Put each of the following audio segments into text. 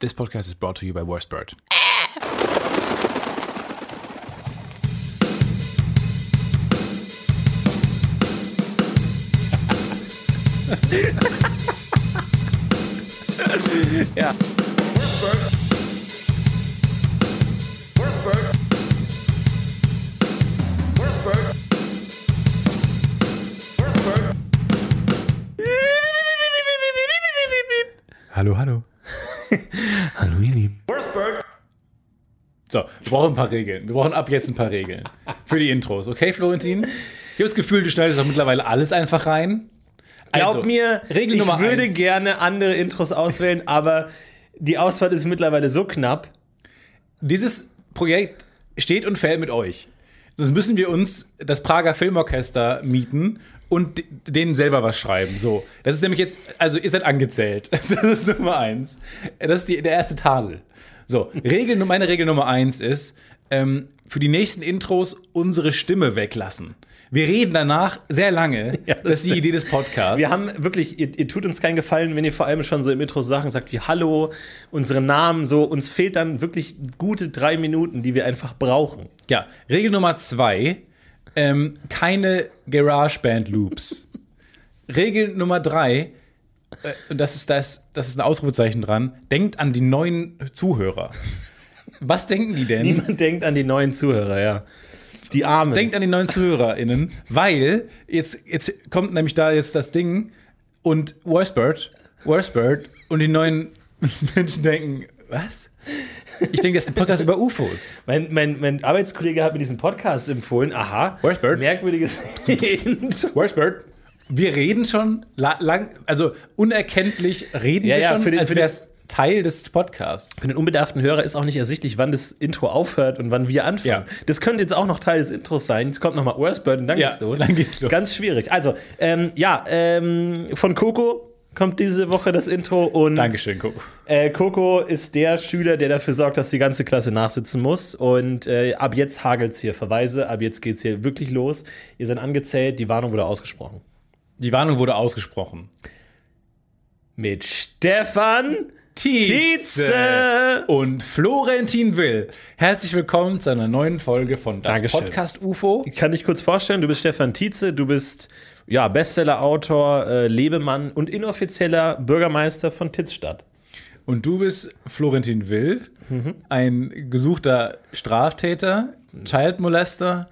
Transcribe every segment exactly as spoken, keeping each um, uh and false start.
This podcast is brought to you by Worst Bird. Ja. Worst Bird. Worst Bird. Worst Bird. Worst Bird. Hallo, hallo. Hallo, ihr Lieben. Worst Bird. So, wir brauchen ein paar Regeln. Wir brauchen ab jetzt ein paar Regeln. Für die Intros. Okay, Florentin? Ich habe das Gefühl, du schneidest auch mittlerweile alles einfach rein. Glaub Also, mir, Regel ich Nummer würde eins. gerne andere Intros auswählen, aber die Auswahl ist mittlerweile so knapp. Dieses Projekt steht und fällt mit euch. Sonst müssen wir uns das Prager Filmorchester mieten und d- denen selber was schreiben. So, das ist nämlich jetzt, also ihr seid angezählt. Das ist Nummer eins. Das ist die, der erste Tadel. So, Regel, meine Regel Nummer eins ist, ähm, für die nächsten Intros unsere Stimme weglassen. Wir reden danach sehr lange. Ja, das, das ist die Idee des Podcasts. Wir haben wirklich, ihr, ihr tut uns keinen Gefallen, wenn ihr vor allem schon so im Intro Sachen sagt wie Hallo, unsere Namen, so. Uns fehlt dann wirklich gute drei Minuten, die wir einfach brauchen. Ja, Regel Nummer zwei, ähm, keine GarageBand-Loops. Regel Nummer drei, äh, und das ist das, das ist ein Ausrufezeichen dran, denkt an die neuen Zuhörer. Was denken die denn? Niemand denkt an die neuen Zuhörer, ja. Die Armen. Denkt an die neuen ZuhörerInnen, weil jetzt, jetzt kommt nämlich da jetzt das Ding und Worst Bird, Worst Bird und die neuen Menschen denken, was? Ich denke, das ist ein Podcast über U F Os. Mein, mein, mein Arbeitskollege hat mir diesen Podcast empfohlen. Aha. Worst Bird. Merkwürdiges Intro. Worst Bird. Wir reden schon la- lang, also unerkenntlich reden Ja, wir ja, schon, für den- als für den- wäre es Teil des Podcasts. Für den unbedarften Hörer ist auch nicht ersichtlich, wann das Intro aufhört und wann wir anfangen. Ja. Das könnte jetzt auch noch Teil des Intros sein. Jetzt kommt nochmal Worst Bird und dann Ja, geht's los. dann geht's los. Ganz schwierig. Also, ähm, ja, ähm, von Coco kommt diese Woche das Intro und Dankeschön, Coco. Äh, Coco ist der Schüler, der dafür sorgt, dass die ganze Klasse nachsitzen muss. Und äh, ab jetzt hagelt's hier Verweise, ab jetzt geht's hier wirklich los. Ihr seid angezählt, die Warnung wurde ausgesprochen. Die Warnung wurde ausgesprochen. Mit Stefan Tietze und Florentin Will. Herzlich willkommen zu einer neuen Folge von Das Dankeschön. Podcast U F O. Ich kann dich kurz vorstellen, du bist Stefan Tietze, du bist ja, Bestseller-Autor, äh, Lebemann und inoffizieller Bürgermeister von Titzstadt. Und du bist Florentin Will, Mhm. ein gesuchter Straftäter, Child-Molester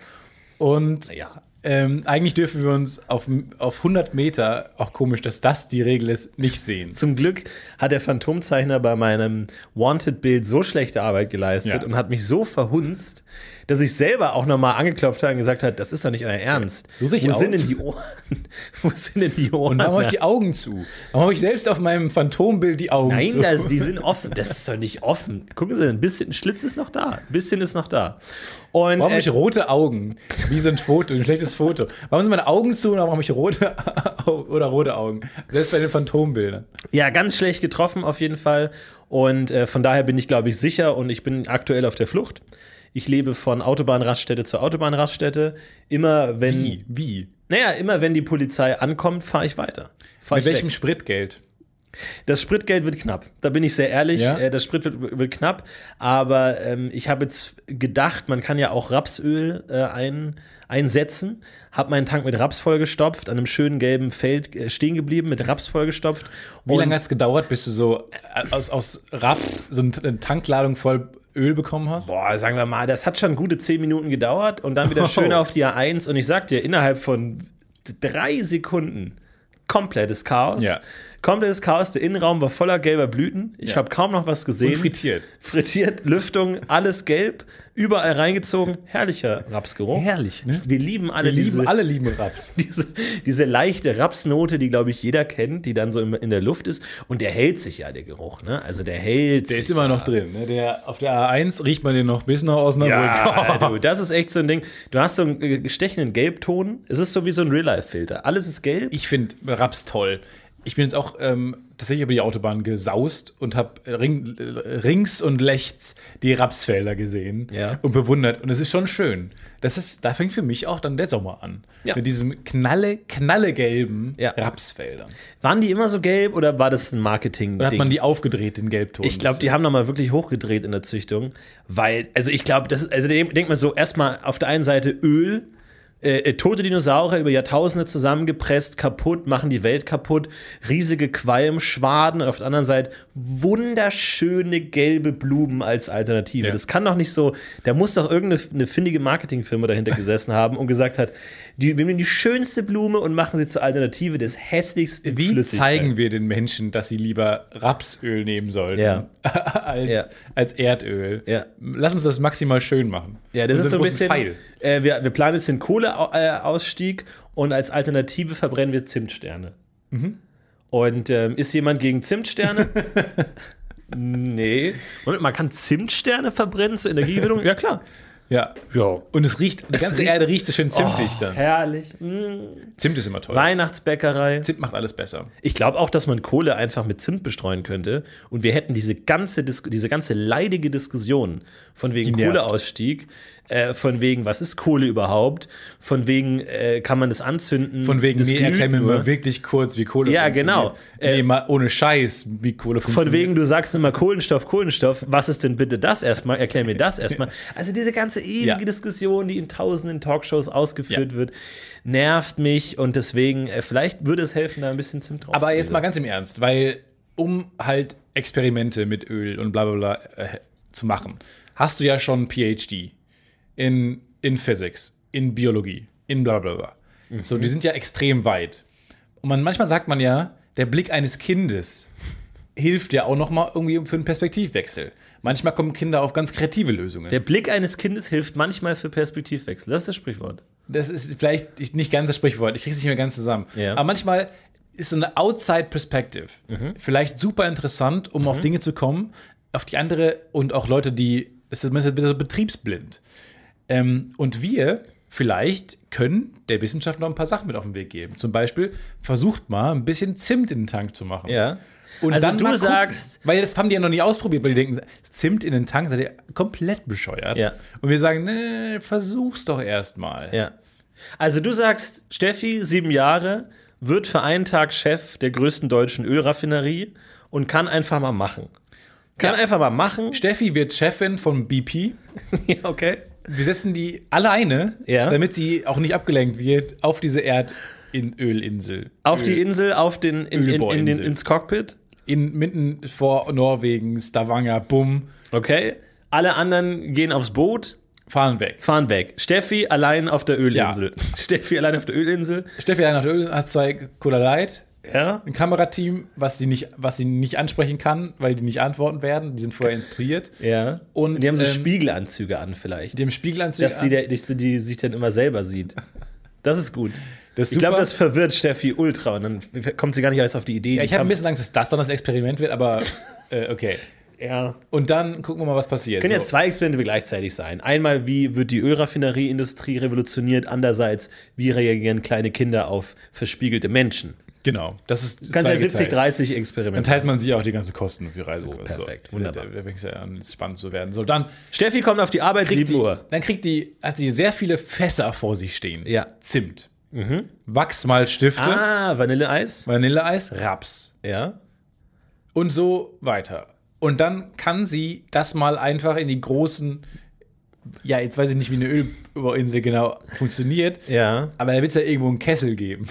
und Ja. ähm, eigentlich dürfen wir uns auf, auf hundert Meter, auch komisch, dass das die Regel ist, nicht sehen. Zum Glück hat der Phantomzeichner bei meinem Wanted-Bild so schlechte Arbeit geleistet Ja. und hat mich so verhunzt, dass ich selber auch nochmal angeklopft habe und gesagt habe, das ist doch nicht euer Ernst. So sehe ich Wo aus. sind denn die Ohren? Wo sind denn die Ohren? Und warum habe ich die Augen zu? Warum habe ich selbst auf meinem Phantombild die Augen zu? Nein, das, die sind offen. Das ist doch nicht offen. Gucken Sie, ein bisschen, ein Schlitz ist noch da. Ein bisschen ist noch da. Und Warum habe äh, ich rote Augen? Wie so ein Foto, ein schlechtes Foto. Warum sind meine Augen zu und warum habe ich rote oder rote Augen? Selbst bei den Phantombildern. ja, ganz schlecht getroffen auf jeden Fall. Und äh, von daher bin ich, glaube ich, sicher und ich bin aktuell auf der Flucht. Ich lebe von Autobahnraststätte zu Autobahnraststätte. Immer wenn, Wie? Wie? naja, immer wenn die Polizei ankommt, fahre ich weiter. Fahr Mit ich welchem weg. Spritgeld? Das Spritgeld wird knapp. Da bin ich sehr ehrlich. Ja? Äh, das Sprit wird, wird knapp. Aber ähm, ich habe jetzt gedacht, man kann ja auch Rapsöl äh, ein, einsetzen. Habe meinen Tank mit Raps vollgestopft, an einem schönen gelben Feld äh, stehen geblieben, mit Raps vollgestopft. Wie lange hat es gedauert, bis du so äh, aus, aus Raps so eine Tankladung voll Öl bekommen hast? Boah, sagen wir mal, das hat schon gute zehn Minuten gedauert und dann wieder schön Oh. auf die A eins. Und ich sag dir, innerhalb von d- drei Sekunden komplettes Chaos. Ja. Komplettes Chaos, der Innenraum war voller gelber Blüten. Ich Ja. habe kaum noch was gesehen. Und frittiert. Frittiert, Lüftung, alles gelb, überall reingezogen. Herrlicher Rapsgeruch. Herrlich, ne? Wir lieben alle Wir lieben, diese, alle lieben Raps. diese, diese leichte Rapsnote, die, glaube ich, jeder kennt, die dann so in, in der Luft ist. Und der hält sich ja, der Geruch. Ne? Also der hält Der sich ist immer ja. noch drin. Ne? Der, auf der A eins riecht man den noch bis nach Osnabrück. Ja, du, das ist echt so ein Ding. Du hast so einen äh, stechenden Gelbton. Es ist so wie so ein Real-Life-Filter. Alles ist gelb. Ich finde Raps toll. ich bin jetzt auch ähm, tatsächlich über die Autobahn gesaust und habe ring, rings und rechts die Rapsfelder gesehen Ja. und bewundert. Und es ist schon schön. Das ist, da fängt für mich auch dann der Sommer an. Ja. Mit diesem knalle, knallegelben Ja. Rapsfeldern. Waren die immer so gelb oder war das ein Marketing-Ding? Dann hat man die aufgedreht, den Gelbton. Ich glaube, die haben nochmal wirklich hochgedreht in der Züchtung, weil, also ich glaube, das ist, also denkt man so, erstmal auf der einen Seite Öl, äh, tote Dinosaurier über Jahrtausende zusammengepresst, kaputt, machen die Welt kaputt, riesige Qualmschwaden und auf der anderen Seite wunderschöne gelbe Blumen als Alternative. Ja. Das kann doch nicht so, da muss doch irgendeine eine findige Marketingfirma dahinter gesessen haben und gesagt hat, die, wir nehmen die schönste Blume und machen sie zur Alternative des hässlichsten Wie Flüssigkeit. zeigen wir den Menschen, dass sie lieber Rapsöl nehmen sollten Ja. als, Ja. als Erdöl? Ja. Lass uns das maximal schön machen. Ja, das Unseren ist so ein großen bisschen. Pfeil. Äh, wir, wir planen jetzt den Kohleausstieg und als Alternative verbrennen wir Zimtsterne. Mhm. Und ähm, ist jemand gegen Zimtsterne? Nee. Und man kann Zimtsterne verbrennen zur Energiegewinnung? Ja, klar. Ja. Ja. Und es riecht, die Es ganze riecht- Erde riecht so schön zimtig Oh, dann. herrlich. Mm. Zimt ist immer toll. Weihnachtsbäckerei. Zimt macht alles besser. Ich glaube auch, dass man Kohle einfach mit Zimt bestreuen könnte und wir hätten diese ganze, Dis diese ganze leidige Diskussion von wegen Die nervt. Kohleausstieg, äh, von wegen, was ist Kohle überhaupt, von wegen, äh, kann man das anzünden? Von wegen, das nee, glüht erklär mir nur. mal wirklich kurz, wie Kohle Ja, funktioniert. genau. Nee, Äh, mal ohne Scheiß, wie Kohle Von funktioniert. wegen, du sagst immer Kohlenstoff, Kohlenstoff, was ist denn bitte das erstmal? Erklär mir das erstmal. Also diese ganze ewige Ja. Diskussion, die in tausenden Talkshows ausgeführt Ja. wird, nervt mich und deswegen, äh, vielleicht würde es helfen, da ein bisschen Zimt drauf Aber zu jetzt legen. mal ganz im Ernst, weil um halt Experimente mit Öl und bla bla bla äh, zu machen, hast du ja schon ein P H D in, in Physics, in Biologie, in bla bla bla. Mhm. So, die sind ja extrem weit. Und man, manchmal sagt man ja, der Blick eines Kindes hilft ja auch noch mal irgendwie für einen Perspektivwechsel. Manchmal kommen Kinder auf ganz kreative Lösungen. Der Blick eines Kindes hilft manchmal für Perspektivwechsel. Das ist das Sprichwort. Das ist vielleicht nicht ganz das Sprichwort, ich kriege es nicht mehr ganz zusammen. Ja. Aber manchmal ist so eine Outside Perspective vielleicht super interessant, um auf Dinge zu kommen, auf die andere und auch Leute, die, es ist wieder so betriebsblind. Ähm, und wir vielleicht können der Wissenschaft noch ein paar Sachen mit auf den Weg geben. Zum Beispiel, versucht mal ein bisschen Zimt in den Tank zu machen. Ja. Und Also dann du mal gucken, sagst- weil das haben die ja noch nie ausprobiert, weil die denken, Zimt in den Tank, seid ihr komplett bescheuert. Ja. Und wir sagen, nee, versuch's doch erst mal. Ja. Also du sagst, Steffi, sieben Jahre, wird für einen Tag Chef der größten deutschen Ölraffinerie und kann einfach mal machen. Kann Ja. einfach mal machen. Steffi wird Chefin von B P. Ja, okay. Wir setzen die alleine, Ja. damit sie auch nicht abgelenkt wird, auf diese Erdölinsel. Auf die Insel, auf den, in, in, in den, Ölbohrinsel. ins Cockpit. In, mitten vor Norwegen, Stavanger, bumm, Okay. Alle anderen gehen aufs Boot, fahren weg. fahren weg. Steffi allein auf der Ölinsel. Steffi allein auf der Ölinsel. Steffi hat nach der Öl hat zwei Cola Light, Ja. ein Kamerateam, was sie, nicht, was sie nicht ansprechen kann, weil die nicht antworten werden. Die sind vorher instruiert. Ja. Und, die haben so ähm, Spiegelanzüge an vielleicht. Dem Spiegelanzug. Dass die, der, die, die sich dann immer selber sieht. Das ist gut. Das ist Ich glaube, super. das verwirrt Steffi ultra und dann kommt sie gar nicht erst auf die Idee. Ja, die ich habe kann- ein bisschen Angst, dass das dann das Experiment wird, aber äh, okay. Ja. Und dann gucken wir mal, was passiert. Können ja So. zwei Experimente gleichzeitig sein. Einmal, wie wird die Ölraffinerieindustrie revolutioniert? Andererseits, wie reagieren kleine Kinder auf verspiegelte Menschen? Genau. Das ist Kannst ja zweigeteilt. siebzig dreißig Dann Experiment. teilt man sich auch die ganzen Kosten für die Reise. So, perfekt. Wunderbar. Da fängt es ja an, spannend zu werden. So, dann Steffi kommt auf die Arbeit, kriegt sieben die, Uhr. dann kriegt die, hat sie sehr viele Fässer vor sich stehen. Ja. Zimt. Wachsmalstifte, Ah, Vanilleeis. Vanilleeis, Raps. Ja. Und so weiter. Und dann kann sie das mal einfach in die großen, ja, jetzt weiß ich nicht, wie eine Ölbohrinsel genau funktioniert, Ja. aber da wird es ja irgendwo einen Kessel geben.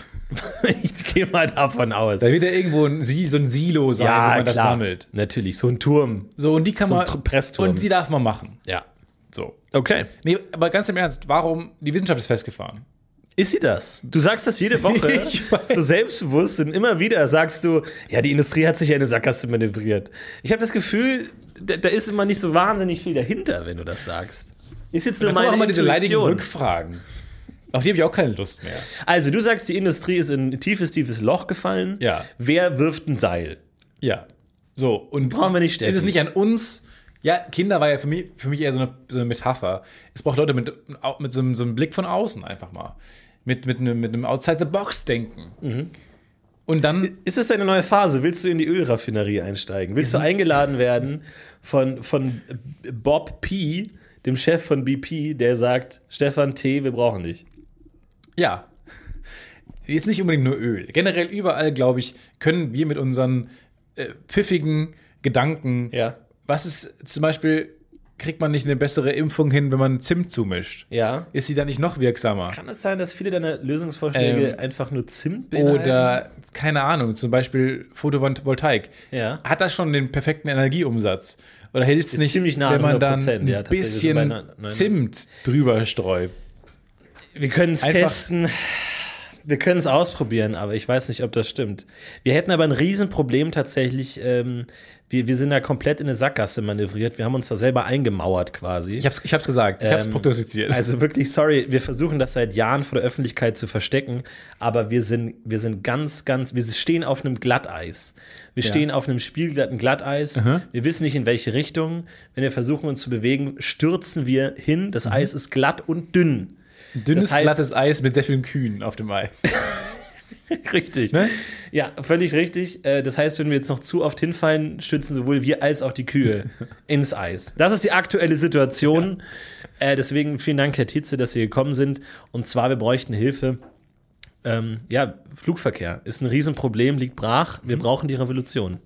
Ich gehe mal davon aus. Da wird ja irgendwo ein, Sil- so ein Silo sein, wo man das sammelt. Natürlich, so ein Turm. So, und die kann So ein man. Tr- Pressturm. Und die darf man machen. Ja. So. Okay. Nee, aber ganz im Ernst, warum? Die Wissenschaft ist festgefahren. Ist sie das? Du sagst das jede Woche, Ich weiß. so selbstbewusst und immer wieder sagst du, ja, die Industrie hat sich ja in eine Sackgasse manövriert. Ich habe das Gefühl, da, da ist immer nicht so wahnsinnig viel dahinter, wenn du das sagst. Ist jetzt nur Dann kommen meine auch immer diese leidigen Intuition. Rückfragen. Auf die habe ich auch keine Lust mehr. Also, du sagst, die Industrie ist in ein tiefes, tiefes Loch gefallen. Ja. Wer wirft ein Seil? Ja. So, und Brauchen wir nicht, Steffi. ist es nicht an uns? Ja, Kinder war ja für mich, für mich eher so eine, so eine Metapher. Es braucht Leute mit, mit so, einem, so einem Blick von außen einfach mal. Mit, mit, einem, mit einem Outside-the-Box-Denken. Mhm. Und dann Ist das deine neue Phase? Willst du in die Ölraffinerie einsteigen? Willst du eingeladen werden von, von Bob P., dem Chef von B P, der sagt, Stefan T., wir brauchen dich? Ja. Jetzt nicht unbedingt nur Öl. Generell überall, glaube ich, können wir mit unseren äh, pfiffigen Gedanken, Ja. was ist zum Beispiel, kriegt man nicht eine bessere Impfung hin, wenn man Zimt zumischt? Ja. Ist sie dann nicht noch wirksamer? Kann es sein, dass viele deiner Lösungsvorschläge Ähm, einfach nur Zimt beinhalten? Oder, keine Ahnung, zum Beispiel Photovoltaik. Ja. Hat das schon den perfekten Energieumsatz? Oder hilft es Ist nicht, ziemlich nah wenn an man dann hundert Prozent, ein ja, tatsächlich. So bisschen bei neun- neun- Zimt drüber streut? Wir können es Einfach- testen. Wir können es ausprobieren, aber ich weiß nicht, ob das stimmt. Wir hätten aber ein Riesenproblem tatsächlich. Ähm, wir, wir sind da komplett in eine Sackgasse manövriert. Wir haben uns da selber eingemauert quasi. Ich hab's, ich hab's gesagt, ich hab's Ähm, prognostiziert. Also wirklich, sorry, wir versuchen das seit Jahren vor der Öffentlichkeit zu verstecken, aber wir sind, wir sind ganz, ganz, wir stehen auf einem Glatteis. Wir Ja. stehen auf einem spiegelglatten Glatteis. Mhm. Wir wissen nicht, in welche Richtung. Wenn wir versuchen, uns zu bewegen, stürzen wir hin. Das Eis ist glatt und dünn. Dünnes, das heißt- glattes Eis mit sehr vielen Kühen auf dem Eis. Richtig. Ne? Ja, völlig richtig. Äh, Das heißt, wenn wir jetzt noch zu oft hinfallen, stützen sowohl wir als auch die Kühe ins Eis. Das ist die aktuelle Situation. Äh, deswegen vielen Dank, Herr Tietze, dass Sie gekommen sind. Und zwar, wir bräuchten Hilfe. Ähm, ja, Flugverkehr ist ein Riesenproblem, liegt brach. Wir brauchen die Revolution.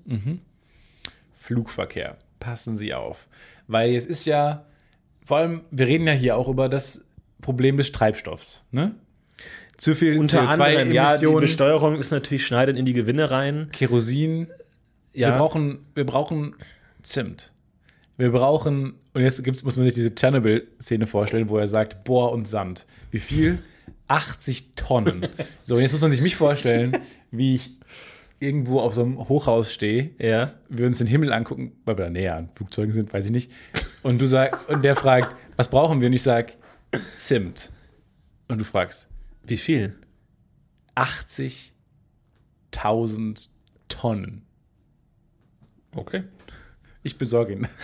Flugverkehr. Passen Sie auf. Weil es ist ja, vor allem, wir reden ja hier auch über das Problem des Treibstoffs. Ne? Zu viel Unter anderem, ja, die C O zwei Emissionen, Besteuerung ist natürlich schneidet in die Gewinne rein. Kerosin. Ja. Wir, brauchen, wir brauchen Zimt. Wir brauchen, und jetzt gibt's, muss man sich diese Tschernobyl-Szene vorstellen, wo er sagt, Bohr und Sand. Wie viel? achtzig Tonnen. So, jetzt muss man sich mich vorstellen, wie ich irgendwo auf so einem Hochhaus stehe. Ja. Wir uns den Himmel angucken, weil wir da näher an Flugzeugen sind, weiß ich nicht. Und du sagst, und der fragt, was brauchen wir? Und ich sag, Zimt. Und du fragst, Wie viel? achtzigtausend Tonnen. Okay. Ich besorge ihn.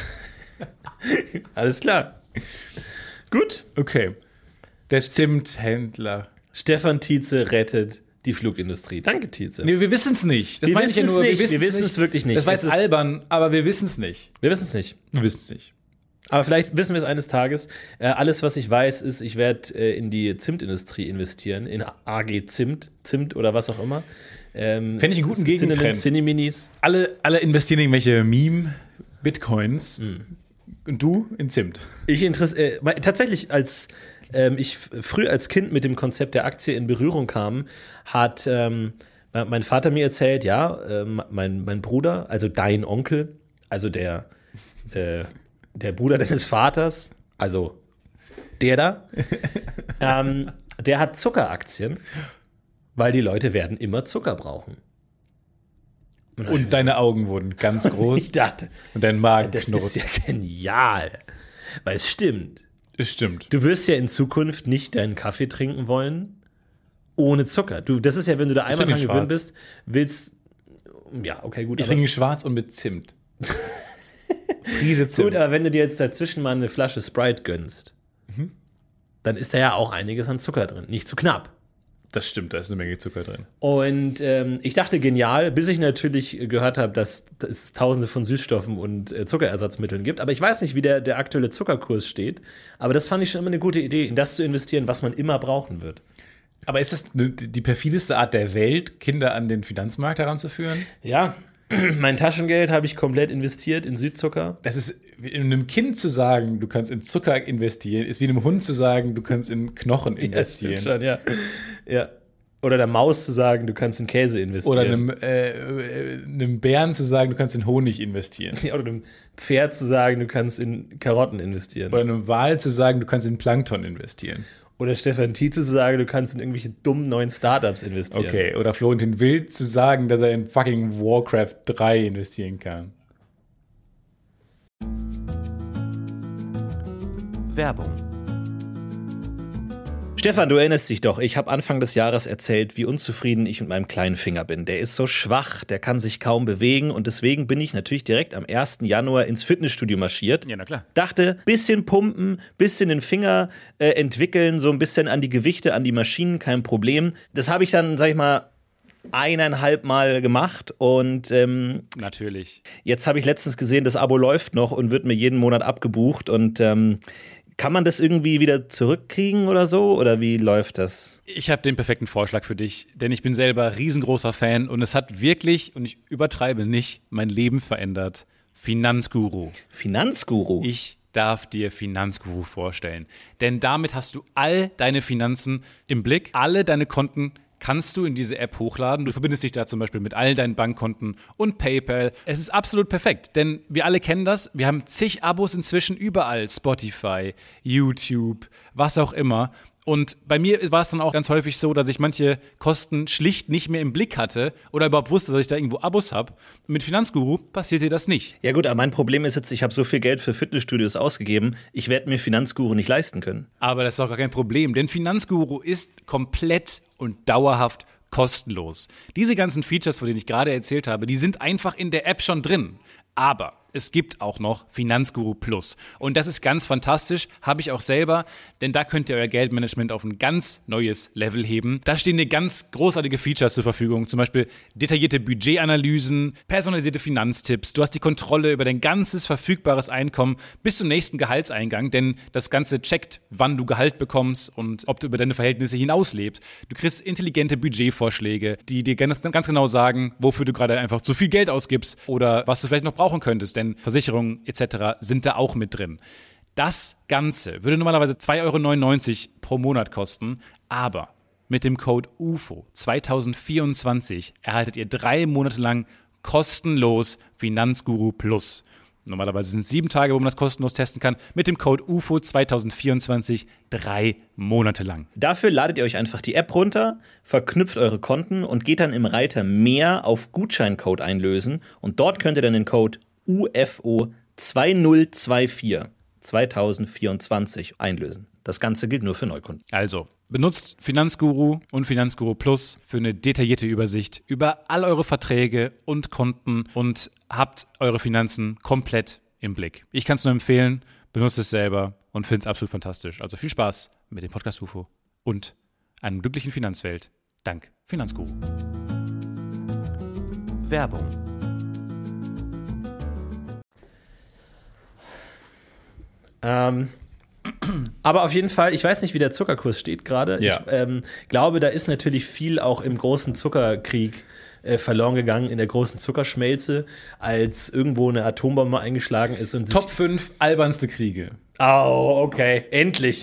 Alles klar. Gut. Okay. Der Zimthändler. Stefan Tietze rettet die Flugindustrie. Danke, Tietze. Nee, wir wissen es nicht. Das Wir meine ich ja wissen's nur. nicht. Wir wissen's wissen es wirklich nicht. Das war Es jetzt ist- albern, aber wir wissen es nicht. Wir wissen es nicht. Wir wissen es nicht. Aber vielleicht wissen wir es eines Tages. Äh, alles, was ich weiß, ist, ich werde äh, in die Zimtindustrie investieren, in A G Zimt, Zimt oder was auch immer. Ähm, Fänd ich einen guten Gegentrend. Cineminis. Alle, alle investieren in irgendwelche Meme-Bitcoins. Und du in Zimt. Ich interessiere äh, tatsächlich, als ähm, ich f- früh als Kind mit dem Konzept der Aktie in Berührung kam, hat ähm, mein Vater mir erzählt, ja, ähm, mein, mein Bruder, also dein Onkel, also der, äh, der Bruder deines Vaters, also der da, ähm, der hat Zuckeraktien, weil die Leute werden immer Zucker brauchen. Und deine Augen wurden ganz groß. Ich dachte, Und dein Magen das knurrt. ist ja genial, weil es stimmt. Das stimmt. Du wirst ja in Zukunft nicht deinen Kaffee trinken wollen ohne Zucker. Du, das ist ja, wenn du da einmal trinke dran gewöhnt schwarz. bist, willst. Ja, okay, gut. Ich aber, trinke schwarz und mit Zimt. Prise gut, Zimt. aber wenn du dir jetzt dazwischen mal eine Flasche Sprite gönnst, Mhm. dann ist da ja auch einiges an Zucker drin. Nicht zu knapp. Das stimmt, da ist eine Menge Zucker drin. Und ähm, ich dachte genial, bis ich natürlich gehört habe, dass es tausende von Süßstoffen und äh, Zuckerersatzmitteln gibt. Aber ich weiß nicht, wie der, der aktuelle Zuckerkurs steht. Aber das fand ich schon immer eine gute Idee, in das zu investieren, was man immer brauchen wird. Aber ist das ne- die perfideste Art der Welt, Kinder an den Finanzmarkt heranzuführen? Ja, mein Taschengeld habe ich komplett investiert in Südzucker. Das ist, einem Kind zu sagen, du kannst in Zucker investieren, ist wie einem Hund zu sagen, du kannst in Knochen investieren. Ja, stimmt schon, ja. ja. Oder der Maus zu sagen, du kannst in Käse investieren. Oder einem, äh, äh, einem Bären zu sagen, du kannst in Honig investieren. Ja, oder einem Pferd zu sagen, du kannst in Karotten investieren. Oder einem Wal zu sagen, du kannst in Plankton investieren. Oder Stefan Tietze zu sagen, du kannst in irgendwelche dummen neuen Startups investieren. Okay, oder Florentin Will zu sagen, dass er in fucking Warcraft drei investieren kann. Werbung. Stefan, du erinnerst dich doch, ich habe Anfang des Jahres erzählt, wie unzufrieden ich mit meinem kleinen Finger bin. Der ist so schwach, der kann sich kaum bewegen und deswegen bin ich natürlich direkt am ersten Januar ins Fitnessstudio marschiert. Ja, na klar. Dachte, bisschen pumpen, bisschen den Finger äh, entwickeln, so ein bisschen an die Gewichte, an die Maschinen, kein Problem. Das habe ich dann, sag ich mal, eineinhalb Mal gemacht und ähm, Natürlich. jetzt habe ich letztens gesehen, das Abo läuft noch und wird mir jeden Monat abgebucht und ähm, kann man das irgendwie wieder zurückkriegen oder so? Oder wie läuft das? Ich habe den perfekten Vorschlag für dich, denn ich bin selber riesengroßer Fan und es hat wirklich, und ich übertreibe nicht, mein Leben verändert. Finanzguru. Finanzguru? Ich darf dir Finanzguru vorstellen, denn damit hast du all deine Finanzen im Blick, alle deine Konten kannst du in diese App hochladen. Du verbindest dich da zum Beispiel mit all deinen Bankkonten und PayPal. Es ist absolut perfekt, denn wir alle kennen das. Wir haben zig Abos inzwischen überall. Spotify, YouTube, was auch immer. Und bei mir war es dann auch ganz häufig so, dass ich manche Kosten schlicht nicht mehr im Blick hatte oder überhaupt wusste, dass ich da irgendwo Abos habe. Mit Finanzguru passiert dir das nicht. Ja gut, aber mein Problem ist jetzt, ich habe so viel Geld für Fitnessstudios ausgegeben, ich werde mir Finanzguru nicht leisten können. Aber das ist auch gar kein Problem, denn Finanzguru ist komplett und dauerhaft kostenlos. Diese ganzen Features, von denen ich gerade erzählt habe, die sind einfach in der App schon drin. Aber es gibt auch noch Finanzguru Plus. Und das ist ganz fantastisch, habe ich auch selber, denn da könnt ihr euer Geldmanagement auf ein ganz neues Level heben. Da stehen dir ganz großartige Features zur Verfügung, zum Beispiel detaillierte Budgetanalysen, personalisierte Finanztipps. Du hast die Kontrolle über dein ganzes verfügbares Einkommen bis zum nächsten Gehaltseingang, denn das Ganze checkt, wann du Gehalt bekommst und ob du über deine Verhältnisse hinauslebst. Du kriegst intelligente Budgetvorschläge, die dir ganz, ganz genau sagen, wofür du gerade einfach zu viel Geld ausgibst oder was du vielleicht noch brauchen könntest, denn Versicherungen et cetera sind da auch mit drin. Das Ganze würde normalerweise zwei Euro neunundneunzig pro Monat kosten, aber mit dem Code U F O zwanzig vierundzwanzig erhaltet ihr drei Monate lang kostenlos Finanzguru Plus. Normalerweise sind es sieben Tage, wo man das kostenlos testen kann. Mit dem Code U F O zwanzig vierundzwanzig drei Monate lang. Dafür ladet ihr euch einfach die App runter, verknüpft eure Konten und geht dann im Reiter Mehr auf Gutscheincode einlösen. Und dort könnt ihr dann den Code U F O zweitausendvierundzwanzig zweitausendvierundzwanzig einlösen. Das Ganze gilt nur für Neukunden. Also, benutzt Finanzguru und Finanzguru Plus für eine detaillierte Übersicht über all eure Verträge und Konten und habt eure Finanzen komplett im Blick. Ich kann es nur empfehlen, benutzt es selber und finde es absolut fantastisch. Also viel Spaß mit dem Podcast U F O und einer glücklichen Finanzwelt. Dank Finanzguru. Werbung. Ähm, aber auf jeden Fall, ich weiß nicht, wie der Zuckerkurs steht gerade. Ja. Ich ähm, glaube, da ist natürlich viel auch im großen Zuckerkrieg äh, verloren gegangen, in der großen Zuckerschmelze, als irgendwo eine Atombombe eingeschlagen ist. Und Top fünf albernste Kriege. Oh, okay. Endlich.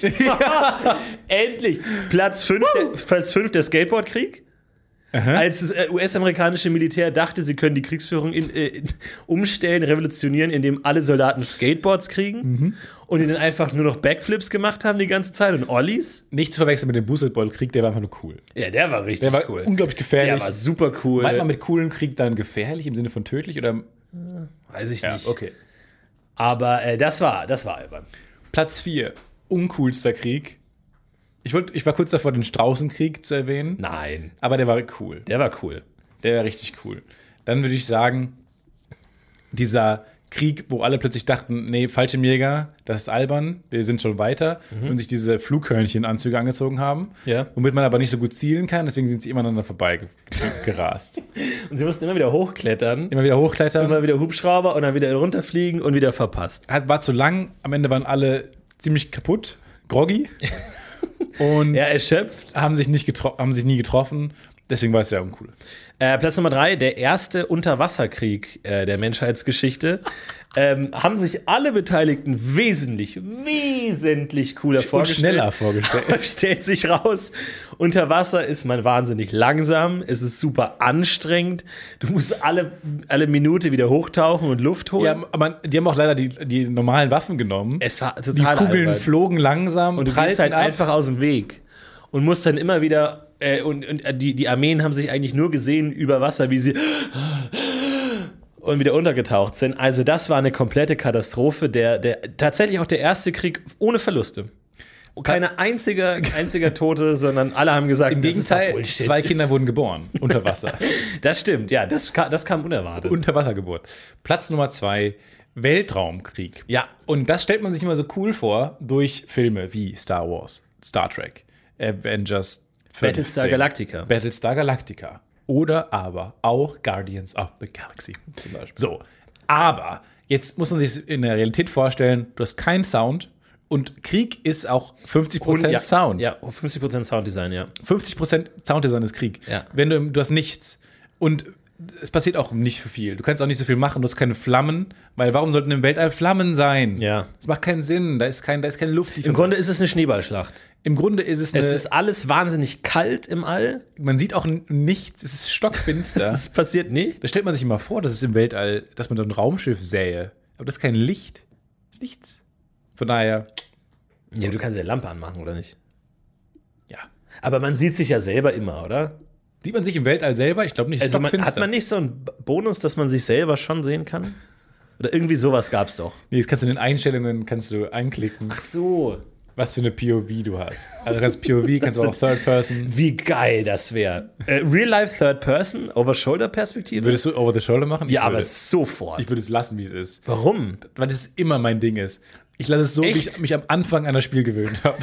Endlich. Platz fünf der, Platz fünf der Skateboardkrieg. Aha. Als das U S-amerikanische Militär dachte, sie können die Kriegsführung in, äh, in, umstellen, revolutionieren, indem alle Soldaten Skateboards kriegen mhm. und die dann einfach nur noch Backflips gemacht haben die ganze Zeit und Ollies. Nicht zu verwechseln mit dem Boostedball-Krieg, der war einfach nur cool. Ja, der war richtig der war cool. Unglaublich gefährlich. Der war super cool. Meint man mit coolem Krieg dann gefährlich im Sinne von tödlich oder? Weiß ich ja, nicht. Okay. Aber äh, das war, das war albern. Platz vier, uncoolster Krieg. Ich, wollt, ich war kurz davor, den Straußenkrieg zu erwähnen. Nein. Aber der war cool. Der war cool. Der war richtig cool. Dann würde ich sagen, dieser Krieg, wo alle plötzlich dachten, nee, Fallschirmjäger, das ist albern, wir sind schon weiter mhm. und sich diese Flughörnchenanzüge angezogen haben, ja. womit man aber nicht so gut zielen kann, deswegen sind sie immer aneinander vorbei gerast. Und sie mussten immer wieder hochklettern. Immer wieder hochklettern. Immer wieder Hubschrauber und dann wieder runterfliegen und wieder verpasst. Hat, war zu lang, am Ende waren alle ziemlich kaputt, groggy. Und ja, erschöpft. Haben sich, nicht getro- haben sich nie getroffen. Deswegen war es ja uncool. Äh, Platz Nummer drei, der erste Unterwasserkrieg äh, der Menschheitsgeschichte. Ähm, haben sich alle Beteiligten wesentlich, wesentlich cooler Und vorgestellt. schneller vorgestellt. Stellt sich raus, unter Wasser ist man wahnsinnig langsam, es ist super anstrengend. Du musst alle, alle Minute wieder hochtauchen und Luft holen. Ja, aber die haben auch leider die, die normalen Waffen genommen. Es war total Die Kugeln albern. flogen langsam und du gehst halt ab. einfach aus dem Weg und musst dann immer wieder Äh, und, und die, die Armeen haben sich eigentlich nur gesehen über Wasser, wie sie und wieder untergetaucht sind. Also das war eine komplette Katastrophe. Der, der, tatsächlich auch der erste Krieg ohne Verluste. Keine einziger, einziger Tote, sondern alle haben gesagt, im Gegenteil, zwei Kinder wurden geboren unter Wasser. Das stimmt, ja, das, das kam unerwartet. Unterwassergeburt. Platz Nummer zwei, Weltraumkrieg. Ja. Und das stellt man sich immer so cool vor durch Filme wie Star Wars, Star Trek, Avengers, Battlestar Galactica. Battlestar Galactica. Oder aber auch Guardians of the Galaxy zum Beispiel. So, aber jetzt muss man sich in der Realität vorstellen, du hast keinen Sound und Krieg ist auch fünfzig Prozent ja, Sound. Ja, fünfzig Prozent Sounddesign, ja. fünfzig Prozent Sounddesign ist Krieg. Ja. Wenn du, du hast nichts und es passiert auch nicht so viel. Du kannst auch nicht so viel machen, du hast keine Flammen, weil warum sollten im Weltall Flammen sein? Ja. Das macht keinen Sinn, da ist, kein, da ist keine Luft. Die Im Grunde ist es eine Schneeballschlacht. Im Grunde ist es eine, Es ist alles wahnsinnig kalt im All. man sieht auch nichts, es ist stockfinster. Das passiert nicht. Da stellt man sich immer vor, dass es im Weltall, dass man da ein Raumschiff sähe. Aber das ist kein Licht, das ist nichts. Von daher, Ja, du kannst ja Lampe anmachen, oder nicht? ja. Aber man sieht sich ja selber immer, oder? Sieht man sich im Weltall selber? Ich glaube nicht, Also man, stockfinster. hat man nicht so einen B- Bonus, dass man sich selber schon sehen kann? Oder irgendwie sowas gab's doch. Nee, das kannst du in den Einstellungen kannst du anklicken, Ach so. was für eine P O V du hast. Also du kannst P O V, kannst du auch Third Person. Wie geil das wäre. Äh, Real-Life Third Person, Over-Shoulder-Perspektive? Würdest du Over the Shoulder machen? Ich Ja, aber würde, sofort. ich würde es lassen, wie es ist. Warum? Weil das immer mein Ding ist. Ich lasse es so, wie Echt? ich mich am Anfang an das Spiel gewöhnt habe.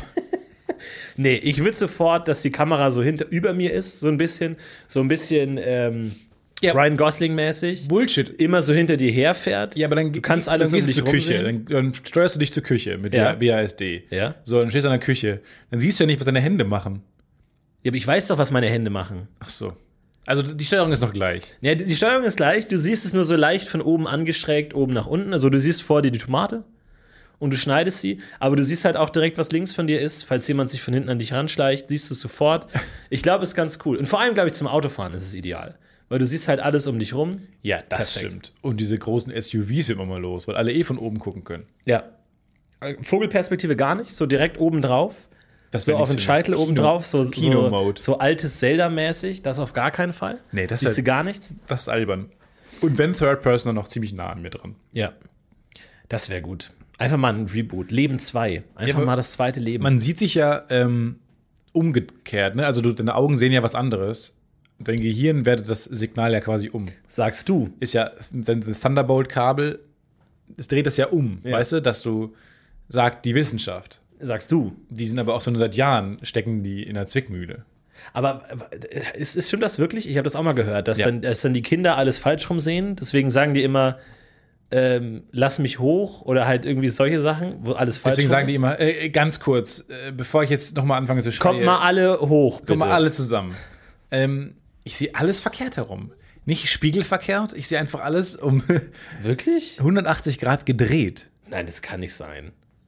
Nee, ich will sofort, dass die Kamera so hinter über mir ist, so ein bisschen, so ein bisschen ähm, Ja. Ryan Gosling-mäßig. Bullshit. Immer so hinter dir herfährt. Ja, aber dann du kannst alles dann um gehst dich du zur Küche. rumsehen. Dann, dann steuerst du dich zur Küche mit Ja. W A S D. Ja. So, dann stehst du an der Küche. Dann siehst du ja nicht, was deine Hände machen. Ja, aber ich weiß doch, was meine Hände machen. Ach so. Also die Steuerung ist noch gleich. Ja, die die Steuerung ist gleich. Du siehst es nur so leicht von oben angeschrägt, oben nach unten. Also du siehst vor dir die Tomate und du schneidest sie, aber du siehst halt auch direkt, was links von dir ist. Falls jemand sich von hinten an dich ranschleicht, siehst du es sofort. Ich glaube, es ist ganz cool. Und vor allem, glaube ich, zum Autofahren ist es ideal. Weil du siehst halt alles um dich rum. Ja, das Perfekt. stimmt. Und diese großen S U Vs wird man mal los, weil alle eh von oben gucken können. Ja. Vogelperspektive gar nicht, so direkt oben drauf. Das So wär auf nicht den so Scheitel Kino- oben drauf, so, so, Kino-Mode. so altes Zelda-mäßig, das auf gar keinen Fall. Nee, das Siehst wär- du gar nichts? Das ist albern. Und wenn Third Person, dann noch ziemlich nah an mir dran. Ja. Das wäre gut. Einfach mal ein Reboot. Leben zwei. Einfach Ja, aber mal das zweite Leben. Man sieht sich ja ähm, umgekehrt, ne? Also du, deine Augen sehen ja was anderes. Dein Gehirn wertet das Signal ja quasi um. Sagst du. Ist ja, dein Thunderbolt-Kabel, es dreht das ja um, Ja. weißt du, dass du sagt die Wissenschaft. Sagst du. Die sind aber auch schon seit Jahren, stecken die in der Zwickmühle. Aber äh, ist, ist, stimmt das wirklich? Ich habe das auch mal gehört, dass, Ja. dann, dass dann die Kinder alles falsch rum sehen. Deswegen sagen die immer, ähm, lass mich hoch oder halt irgendwie solche Sachen, wo alles falsch Deswegen rum sagen ist. die immer, äh, ganz kurz, äh, bevor ich jetzt nochmal anfange zu schreien. Kommt mal alle hoch, bitte. Kommt mal alle zusammen. Ähm, ich sehe alles verkehrt herum. Nicht spiegelverkehrt, ich sehe einfach alles um Wirklich? hundertachtzig Grad gedreht. Nein, das kann nicht sein.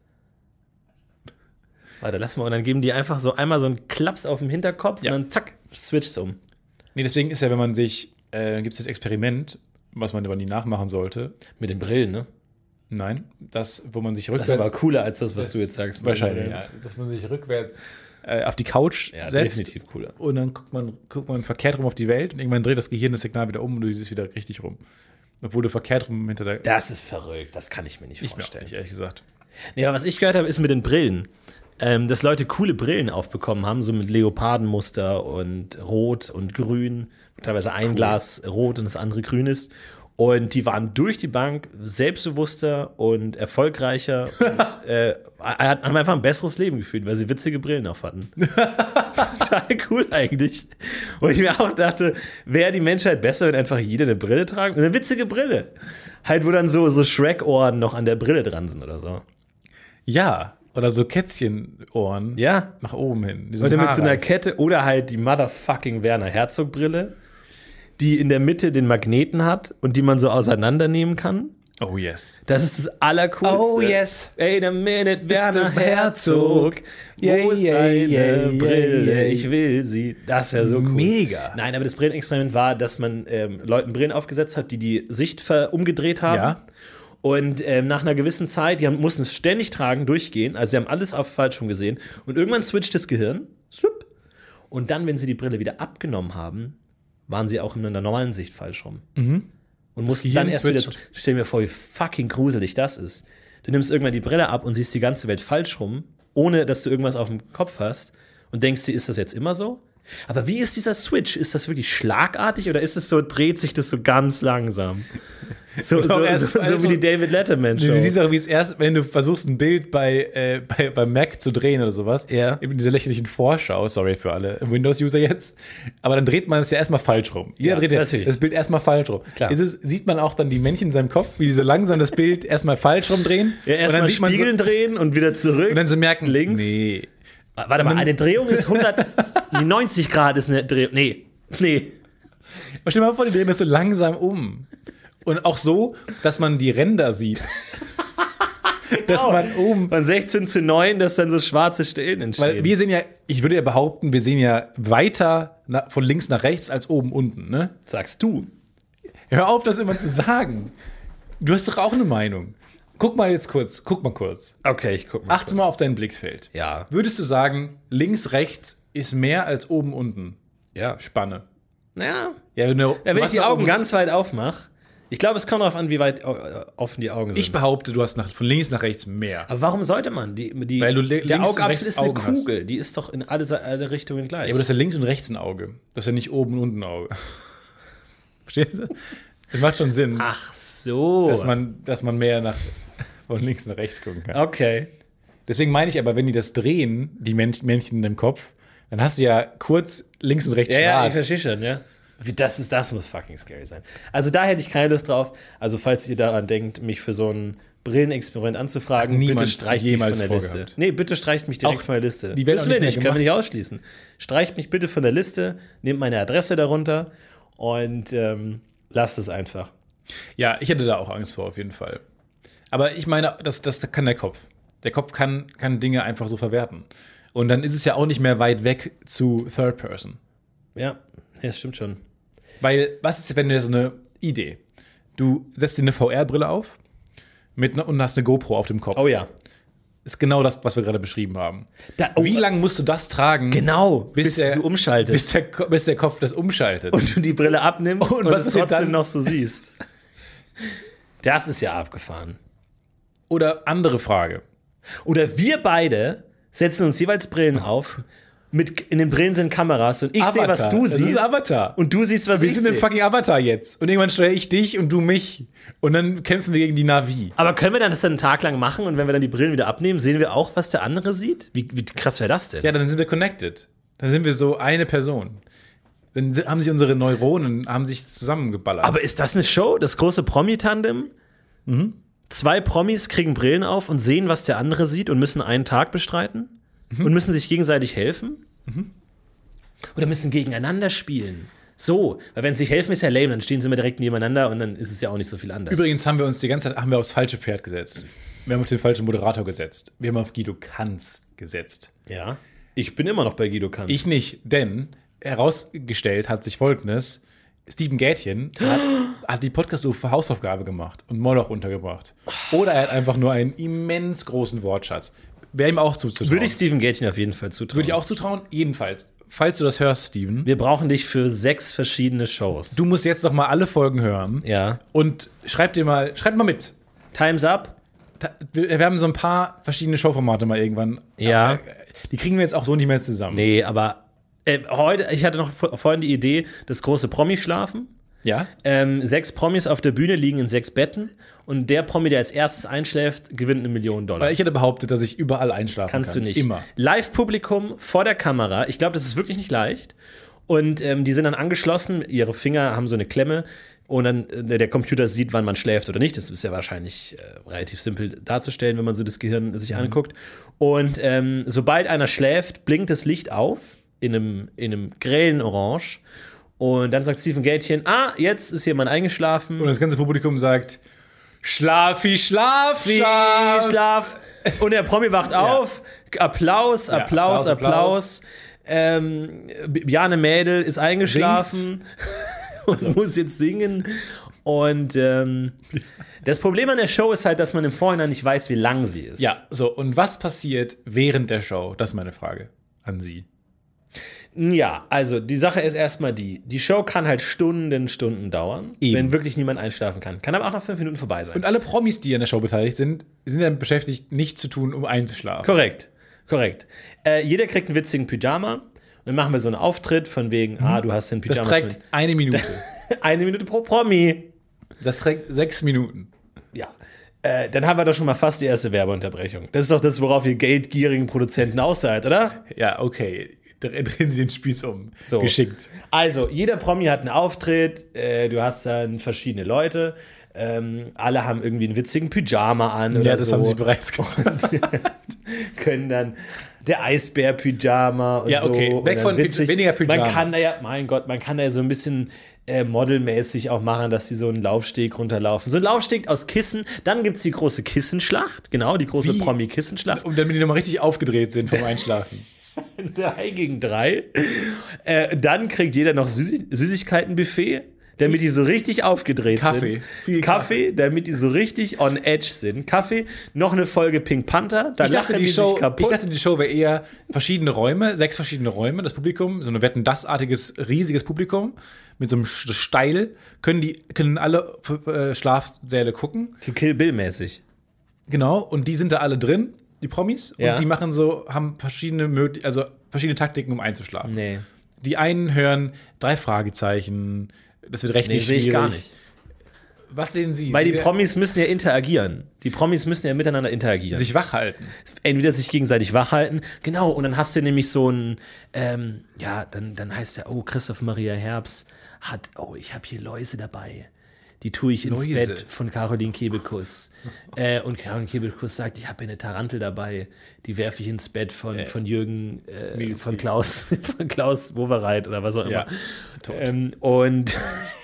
Warte, lass mal. Und dann geben die einfach so einmal so einen Klaps auf dem Hinterkopf Ja. und dann zack, switcht's um. Nee, deswegen ist ja, wenn man sich, äh, gibt es das Experiment, was man aber nie nachmachen sollte. Mit den Brillen, ne? Nein, das, wo man sich Das rückwärts. ist aber cooler als das, was Das du jetzt sagst. mit den Wahrscheinlich, Brillen. ja. Dass man sich rückwärts äh, auf die Couch Ja, setzt. definitiv cooler. Und dann guckt man, guckt man verkehrt rum auf die Welt und irgendwann dreht das Gehirn das Signal wieder um und du siehst wieder richtig rum. Obwohl du verkehrt rum hinter der. Das ist verrückt. Das kann ich mir nicht ich mir auch vorstellen. nicht, ehrlich gesagt. Nee, aber was ich gehört habe, ist mit den Brillen. Ähm, dass Leute coole Brillen aufbekommen haben, so mit Leopardenmuster und Rot und Grün. Teilweise ein Cool. Glas rot und das andere grün ist. Und die waren durch die Bank selbstbewusster und erfolgreicher. und, äh, haben einfach ein besseres Leben gefühlt, weil sie witzige Brillen auf hatten. Total cool eigentlich. Und ich mir auch dachte, wäre die Menschheit besser, wenn einfach jeder eine Brille tragen? Eine witzige Brille. Halt, wo dann so, so Shrek-Ohren noch an der Brille dran sind oder so. Ja, oder so Kätzchenohren Ja. nach oben hin. Die so Oder mit Haare. so einer Kette oder halt die motherfucking Werner Herzog Brille, die in der Mitte den Magneten hat und die man so auseinandernehmen kann. Oh yes. Das ist das Allercoolste. Oh, yes. Wait a minute, Werner Mister Herzog. Yeah, Wo ist yeah, deine yeah, Brille? yeah. Ich will sie. Das wäre so cool. Mega. Nein, aber das Brillenexperiment war, dass man ähm, Leuten Brillen aufgesetzt hat, die die Sicht ver umgedreht haben. Ja. Und ähm, nach einer gewissen Zeit, die haben, mussten es ständig tragen, durchgehen. Also sie haben alles auf falsch rum gesehen. Und irgendwann switcht das Gehirn. Swip. Und dann, wenn sie die Brille wieder abgenommen haben, waren sie auch in einer normalen Sicht falsch rum. Und mussten Gehirn dann erst wieder. switcht. Stell mir vor, wie fucking gruselig das ist. Du nimmst irgendwann die Brille ab und siehst die ganze Welt falsch rum, ohne dass du irgendwas auf dem Kopf hast. Und denkst dir, ist das jetzt immer so? Aber wie ist dieser Switch? Ist das wirklich schlagartig oder ist es so, dreht sich das so ganz langsam? So, so, erst so, so wie die David Letterman Show. Du siehst auch, wie es erst, wenn du versuchst, ein Bild bei, äh, bei, bei Mac zu drehen oder sowas, Ja. in dieser lächerlichen Vorschau, sorry für alle Windows-User jetzt, aber dann dreht man es ja erstmal falsch rum. Jeder Ja, dreht ja natürlich. das Bild erstmal falsch rum. Klar. Ist es, sieht man auch dann die Männchen in seinem Kopf, wie die so langsam das Bild erstmal falsch rumdrehen? Ja, und erstmal dann sieht man so, Spiegeln drehen und wieder zurück. und dann so merken, links. nee. Warte mal, eine Drehung ist hundert, die neunzig Grad ist eine Drehung. Nee, nee. Aber stell dir mal vor, die drehen das so langsam um. Und auch so, dass man die Ränder sieht. Dass man oben. Von sechzehn zu neun, dass dann so schwarze Stellen entstehen. Weil wir sehen ja, ich würde ja behaupten, wir sehen ja weiter na, von links nach rechts als oben unten, ne? Sagst du. Hör auf, das immer zu sagen. Du hast doch auch eine Meinung. Guck mal jetzt kurz, guck mal kurz. Okay, ich guck mal. Achte mal auf dein Blickfeld. Ja. Würdest du sagen, links, rechts ist mehr als oben, unten? Ja. Spanne. Ja. Ja, wenn, du, Ja, wenn du ich hast die da Augen oben- ganz weit aufmache. Ich glaube, es kommt darauf an, wie weit äh, offen die Augen sind. Ich behaupte, du hast nach, von links nach rechts mehr. Aber warum sollte man? Die, die, Weil du li- der links und Augapfel rechts ist eine Augen hast. Kugel. Die ist doch in alle, Se- alle Richtungen gleich. Ja, aber das ist ja links und rechts ein Auge. Das ist ja nicht oben und unten ein Auge. Verstehst du? Das macht schon Sinn, Ach so. dass, man, dass man mehr nach, von links nach rechts gucken kann. Okay. Deswegen meine ich aber, wenn die das drehen, die Männ- Männchen in dem Kopf, dann hast du ja kurz links und rechts Ja, ja, ich schwarz. verstehe schon, ja. Wie, das, ist, das muss fucking scary sein. Also da hätte ich keine Lust drauf. Also falls ihr daran denkt, mich für so ein Brillenexperiment anzufragen, Hat niemand bitte streicht mich jemals von der vorgehabt. Liste. Nee, bitte streicht mich direkt Auch von der Liste. die werden Müssen auch wir nicht mehr nicht, können wir gemacht. nicht ausschließen. Streicht mich bitte von der Liste, nehmt meine Adresse darunter und ähm, lasst es einfach. Ja, ich hätte da auch Angst vor, auf jeden Fall. Aber ich meine, das, das kann der Kopf. Der Kopf kann, kann Dinge einfach so verwerten. Und dann ist es ja auch nicht mehr weit weg zu Third Person. Ja, ja, das stimmt schon. Weil, was ist, wenn du so eine Idee? Du setzt dir eine V R-Brille auf mit ne, und hast eine GoPro auf dem Kopf. Oh ja. Ist genau das, was wir gerade beschrieben haben. Da, oh, Wie lange musst du das tragen, Genau, bis, bis, der, du umschaltest. bis, der, Ko- bis der Kopf das umschaltet? und du die Brille abnimmst Und und, was es passiert trotzdem dann? noch so siehst. Das ist ja abgefahren. Oder andere Frage. Oder wir beide setzen uns jeweils Brillen auf. Mit, in den Brillen sind Kameras und ich sehe, was du Das siehst. ist Avatar. Und du siehst, was wir ich sind im sehe. fucking Avatar jetzt. Und irgendwann steuere ich dich und du mich. Und dann kämpfen wir gegen die Navi. Aber können wir dann das dann einen Tag lang machen und wenn wir dann die Brillen wieder abnehmen, sehen wir auch, was der andere sieht? Wie, wie krass wäre das denn? Ja, dann sind wir connected. Dann sind wir so eine Person. Dann si- haben sich unsere Neuronen haben sich zusammengeballert. Aber ist das eine Show? Das große Promi-Tandem? Mhm. Zwei Promis kriegen Brillen auf und sehen, was der andere sieht und müssen einen Tag bestreiten? Mhm. Und müssen sich gegenseitig helfen? Oder müssen gegeneinander spielen? So, weil wenn sie sich helfen, ist ja lame, dann stehen sie immer direkt nebeneinander und dann ist es ja auch nicht so viel anders. Übrigens haben wir uns die ganze Zeit haben wir aufs falsche Pferd gesetzt. Wir haben auf den falschen Moderator gesetzt. Wir haben auf Guido Kanz gesetzt. Ja. Ich bin immer noch bei Guido Kanz. Ich nicht, denn herausgestellt hat sich Folgendes: Steven Gätchen hat, hat die Podcast-Hausaufgabe gemacht und Moloch untergebracht. Oder er hat einfach nur einen immens großen Wortschatz. Wäre ihm auch zuzutrauen. Würde ich Steven Gätchen auf jeden Fall zutrauen. Würde ich auch zutrauen? Jedenfalls. Falls du das hörst, Steven, Wir brauchen dich für sechs verschiedene Shows. du musst jetzt noch mal alle Folgen hören. Ja. Und schreib dir mal, schreib mal mit. Time's up. Ta- Wir wir haben so ein paar verschiedene Showformate mal irgendwann. Ja. Aber, äh, Die kriegen wir jetzt auch so nicht mehr zusammen. Nee, aber äh, heute, ich hatte noch vor- vorhin die Idee, das große Promi-Schlafen. Ja? Ähm, sechs Promis auf der Bühne liegen in sechs Betten und der Promi, der als erstes einschläft, gewinnt eine Million Dollar. Weil ich hätte behauptet, dass ich überall einschlafen Kannst kann. du nicht. Immer. Live-Publikum vor der Kamera. Ich glaube, das ist wirklich nicht leicht. Und ähm, die sind dann angeschlossen. Ihre Finger haben so eine Klemme. Und dann äh, der Computer sieht, wann man schläft oder nicht. Das ist ja wahrscheinlich äh, relativ simpel darzustellen, wenn man so das Gehirn sich anguckt. Und ähm, sobald einer schläft, blinkt das Licht auf in einem, in einem grellen Orange. Und dann sagt Steven Gätchen, ah, jetzt ist jemand eingeschlafen. Und das ganze Publikum sagt: Schlafi, Schlaf, Wie Schlaf. Schlaf. Und der Promi wacht auf. Applaus, Ja, Applaus, Applaus, Applaus. Ähm, Bjarne Mädel ist eingeschlafen und muss jetzt singen. Und ähm, das Problem an der Show ist halt, dass man im Vorhinein nicht weiß, wie lang sie ist. Ja, so. Und was passiert während der Show? Das ist meine Frage an Sie. Ja, also die Sache ist erstmal die, die Show kann halt Stunden, Stunden dauern, Eben. wenn wirklich niemand einschlafen kann. Kann aber auch nach fünf Minuten vorbei sein. Und alle Promis, die an der Show beteiligt sind, sind dann beschäftigt, nichts zu tun, um einzuschlafen. Korrekt, korrekt. Äh, jeder kriegt einen witzigen Pyjama Dann machen wir so einen Auftritt von wegen, ah, du hast den Das Pyjamas trägt mit. eine Minute. Eine Minute pro Promi. Das trägt sechs Minuten. Ja. Äh, dann haben wir doch schon mal fast die erste Werbeunterbrechung. Das ist doch das, worauf ihr geldgierigen Produzenten aus seid, oder? Ja, okay. Drehen Sie den Spieß um. So. Geschickt. Also, jeder Promi hat einen Auftritt, äh, du hast dann verschiedene Leute, ähm, alle haben irgendwie einen witzigen Pyjama an oder Ja, das so. haben Sie bereits gesagt. Können dann der Eisbär-Pyjama und Ja, okay. so. Weg und von dann Py- weniger Pyjama. Man kann da ja, mein Gott, man kann da ja so ein bisschen äh, modelmäßig auch machen, dass die so einen Laufsteg runterlaufen. So ein Laufsteg aus Kissen, dann gibt es die große Kissenschlacht, genau, die große Wie? Promi-Kissenschlacht. Und damit die nochmal richtig aufgedreht sind vom Einschlafen. Drei gegen drei. Äh, dann kriegt jeder noch Süßig Süßigkeitenbuffet, damit die so richtig aufgedreht Kaffee. sind. Viel Kaffee, damit die so richtig on edge sind. Kaffee, noch eine Folge Pink Panther, da Ich dachte, lachen die die Show, sich kaputt. ich dachte, die Show wäre eher verschiedene Räume, sechs verschiedene Räume, das Publikum, so ein Wetten-das-artiges, riesiges Publikum mit so einem Steil, können die können alle äh, Schlafsäle gucken. So Kill Bill-mäßig. Genau, und die sind da alle drin, die Promis, Ja. und die machen so, haben verschiedene Möglich also verschiedene Taktiken, um einzuschlafen. Nee. Die einen hören drei Fragezeichen, das wird recht Nee, sehe ich gar nicht. Was sehen Sie? Weil die Sie Promis müssen ja interagieren. Die Promis müssen ja miteinander interagieren. sich wach halten. Entweder sich gegenseitig wach halten, genau, und dann hast du nämlich so ein, ähm, ja, dann, dann heißt ja, oh, Christoph Maria Herbst hat, oh, ich habe hier Läuse dabei. Die tue ich ins Läuse. Bett von Caroline Kebekus. Äh, und Caroline Kebekus sagt, ich habe hier eine Tarantel dabei, die werfe ich ins Bett von, Äh, von Jürgen, äh, Milski. von Klaus, von Klaus Wowereit oder was auch immer. Ja, tot. Ähm, und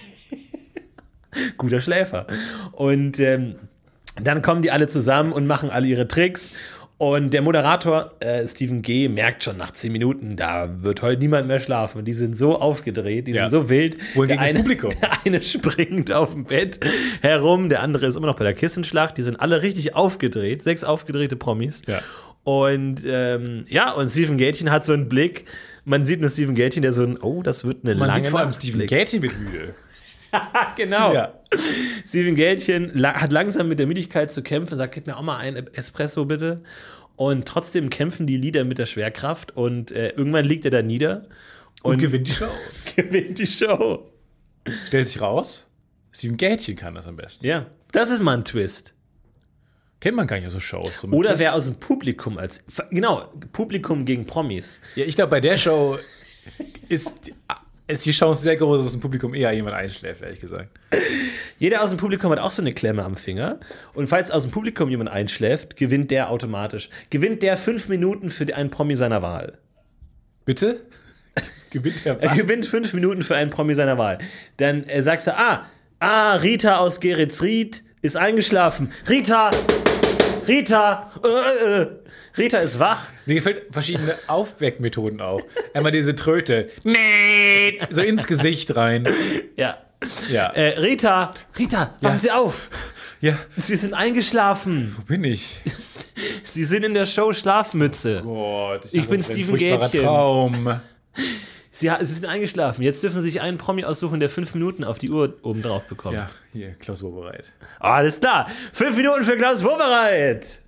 guter Schläfer. Und ähm, dann kommen die alle zusammen und machen alle ihre Tricks. Und der Moderator, äh, Stephen G., merkt schon nach zehn Minuten, da wird heute niemand mehr schlafen. Die sind so aufgedreht, die Ja. sind so wild. Wohingegen der, das eine, Publikum. der eine springt auf dem Bett herum, der andere ist immer noch bei der Kissenschlacht. Die sind alle richtig aufgedreht, sechs aufgedrehte Promis. Ja. Und ähm, ja, und Stephen Gätchen hat so einen Blick. Man sieht nur Stephen Gätchen, der so ein, oh, das wird eine Man lange sieht vor allem Nacht Stephen Blick. Gätchen mit müde. Genau. Ja. Steven Gätchen la- hat langsam mit der Müdigkeit zu kämpfen, sagt, gib mir auch mal einen Espresso bitte. Und trotzdem kämpfen die Lieder mit der Schwerkraft und äh, irgendwann liegt er da nieder Und, und, gewinnt die Show. gewinnt die Show. Stellt sich raus, Steven Gätchen kann das am besten. Ja, das ist mal ein Twist. Kennt man gar nicht so Shows. So mit Oder Twist. wer aus dem Publikum als, genau, Publikum gegen Promis. Ja, ich glaube, bei der Show ist, ist die Chance sehr groß, dass aus dem Publikum eher jemand einschläft, ehrlich gesagt. Jeder aus dem Publikum hat auch so eine Klemme am Finger. Und falls aus dem Publikum jemand einschläft, gewinnt der automatisch. Gewinnt der fünf Minuten für einen Promi seiner Wahl. Bitte? Gewinnt der Er was? gewinnt fünf Minuten für einen Promi seiner Wahl. Dann äh, sagst du, ah, ah, Rita aus Geretsried ist eingeschlafen. Rita, Rita, äh, äh. Rita ist wach. Mir gefällt verschiedene Aufweckmethoden auch. Einmal diese Tröte. Nee! So ins Gesicht rein. Ja. Ja. Äh, Rita, Rita, wachen Ja. Sie auf. Ja, Sie sind eingeschlafen. wo bin ich? Sie sind in der Show Schlafmütze. Gott, Ich bin das ist ein Steven furchtbarer Gätchen. Traum. Sie, ha- Sie sind eingeschlafen. Jetzt dürfen Sie sich einen Promi aussuchen, der fünf Minuten auf die Uhr oben drauf bekommt. Ja, hier, Klaus Wobereit. Alles klar. Fünf Minuten für Klaus Wowereit.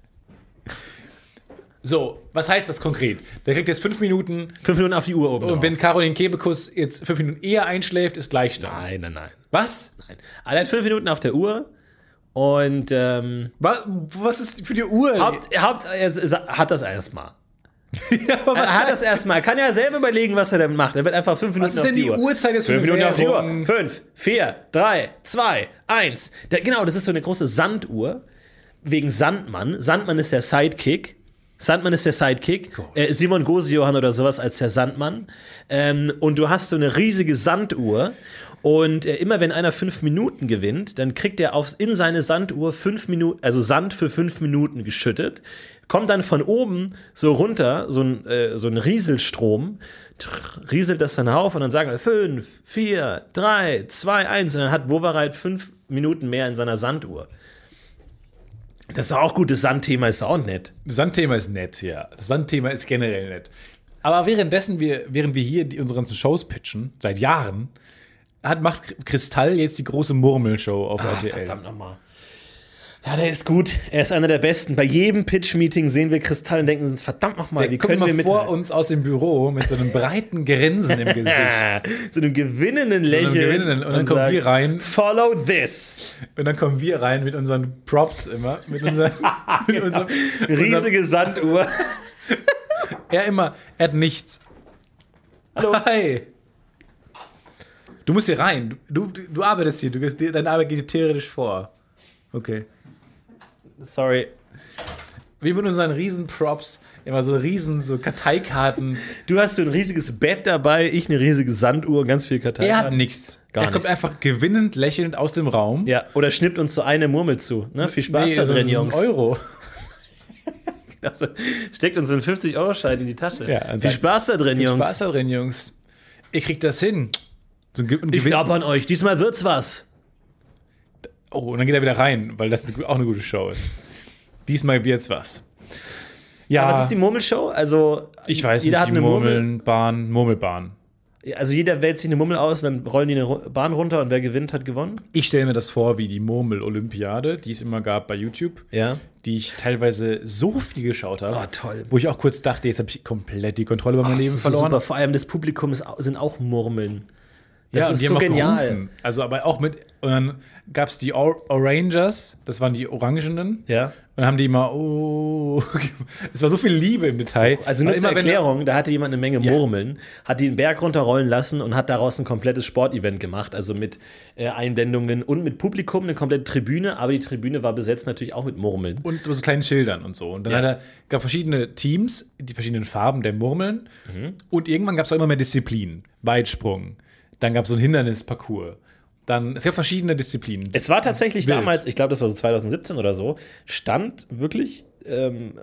So, was heißt das konkret? Der kriegt jetzt fünf Minuten Fünf Minuten auf die Uhr oben und drauf. wenn Caroline Kebekus jetzt fünf Minuten eher einschläft, ist Gleichstand. Nein, nein, nein. Was? Nein. Er hat fünf Minuten auf der Uhr und ähm, Was, was ist für die Uhr? Haupt, Haupt, er hat das erstmal. ja, aber was Er hat das erstmal. Er kann ja selber überlegen, was er dann macht. Er wird einfach fünf Minuten was ist auf denn die, die Uhr. Uhrzeit jetzt für Fünf eine Minuten auf die Uhr. Werbung? Fünf, vier, drei, zwei, eins. Der, genau, das ist so eine große Sanduhr. Wegen Sandmann. Sandmann ist der Sidekick. Sandmann ist der Sidekick. Äh, Simon Gosejohann oder sowas als der Sandmann. Ähm, und du hast so eine riesige Sanduhr. Und äh, immer wenn einer fünf Minuten gewinnt, dann kriegt er aufs, in seine Sanduhr fünf Minuten, also Sand für fünf Minuten geschüttet. Kommt dann von oben so runter, so ein, äh, so ein Rieselstrom, trrr, rieselt das dann auf und dann sagen wir fünf, vier, drei, zwei, eins. Und dann hat Wowereit fünf Minuten mehr in seiner Sanduhr. Das ist doch auch gut, das Sandthema ist auch nett. Das Sandthema ist nett, ja. Das Sandthema ist generell nett. Aber währenddessen, wir, während wir hier die, unsere ganzen Shows pitchen, seit Jahren, hat, macht Kristall jetzt die große Murmelshow auf Ah, R T L. verdammt nochmal. Ja, der ist gut. Er ist einer der Besten. Bei jedem Pitch-Meeting sehen wir Kristall und denken uns, verdammt nochmal, wie können wir mit vor uns aus dem Büro mit so einem breiten Grinsen im Gesicht. so einem gewinnenden Lächeln. So einem gewinnenden, und dann und kommen sagt, wir rein. Follow this. Und dann kommen wir rein mit unseren Props immer. Mit, unser, mit ja. unserem riesige unserem, Sanduhr. er immer, er hat nichts. Hallo. Hi. Du musst hier rein. Du, du, du arbeitest hier. Du, deine Arbeit geht dir theoretisch vor. Okay. Sorry. Wie mit unseren riesen Props. Immer so riesen so Karteikarten. Du hast so ein riesiges Bett dabei, ich eine riesige Sanduhr, ganz viel Karteikarten. Er hat nichts. Gar er kommt nichts. einfach gewinnend, lächelnd aus dem Raum. Ja, oder schnippt uns so eine Murmel zu. Ne? Viel Spaß nee, da so, drin, so Jungs. Ein Euro. Also, steckt uns so einen fünfzig-Euro-Schein in die Tasche. Ja, viel Spaß da drin, viel Jungs. Spaß da drin, Jungs. Ich krieg das hin. So ein, ein ich glaube an euch, diesmal wird's was. Oh, und dann geht er wieder rein, weil das auch eine gute Show ist. Diesmal wird's was. Ja. Ja, was ist die Murmelshow? Also, ich weiß jeder nicht, hat die eine Murmel. Murmelbahn, Murmelbahn. Also jeder wählt sich eine Mummel aus, dann rollen die eine Ru- Bahn runter und wer gewinnt, hat gewonnen? Ich stelle mir das vor wie die Murmel-Olympiade, die es immer gab bei YouTube, Ja. die ich teilweise so viel geschaut habe. Oh, toll. Wo ich auch kurz dachte, jetzt habe ich komplett die Kontrolle über mein Oh, Leben das ist so verloren. super. Vor allem das Publikum ist, au- sind auch Murmeln. Das Ja, und ist die so haben auch genial. gerufen. Also aber auch mit, und dann gab es die Or- Orangers, das waren die Orangenen. Ja. Und dann haben die immer, oh, es war so viel Liebe im Detail. Also nur Weil zur immer, wenn- Erklärung, da hatte jemand eine Menge Ja. Murmeln, hat die den Berg runterrollen lassen und hat daraus ein komplettes Sportevent gemacht, also mit äh, Einblendungen und mit Publikum, eine komplette Tribüne, aber die Tribüne war besetzt natürlich auch mit Murmeln. Und so kleinen Schildern und so. Und dann Ja. hat er, gab verschiedene Teams, die verschiedenen Farben der Murmeln. Mhm. Und irgendwann gab es auch immer mehr Disziplinen. Weitsprung. Dann gab es so ein Hindernisparcours. Dann, es gab verschiedene Disziplinen. Es war tatsächlich Wild. damals, ich glaube, das war so zwanzig siebzehn oder so, stand wirklich ähm,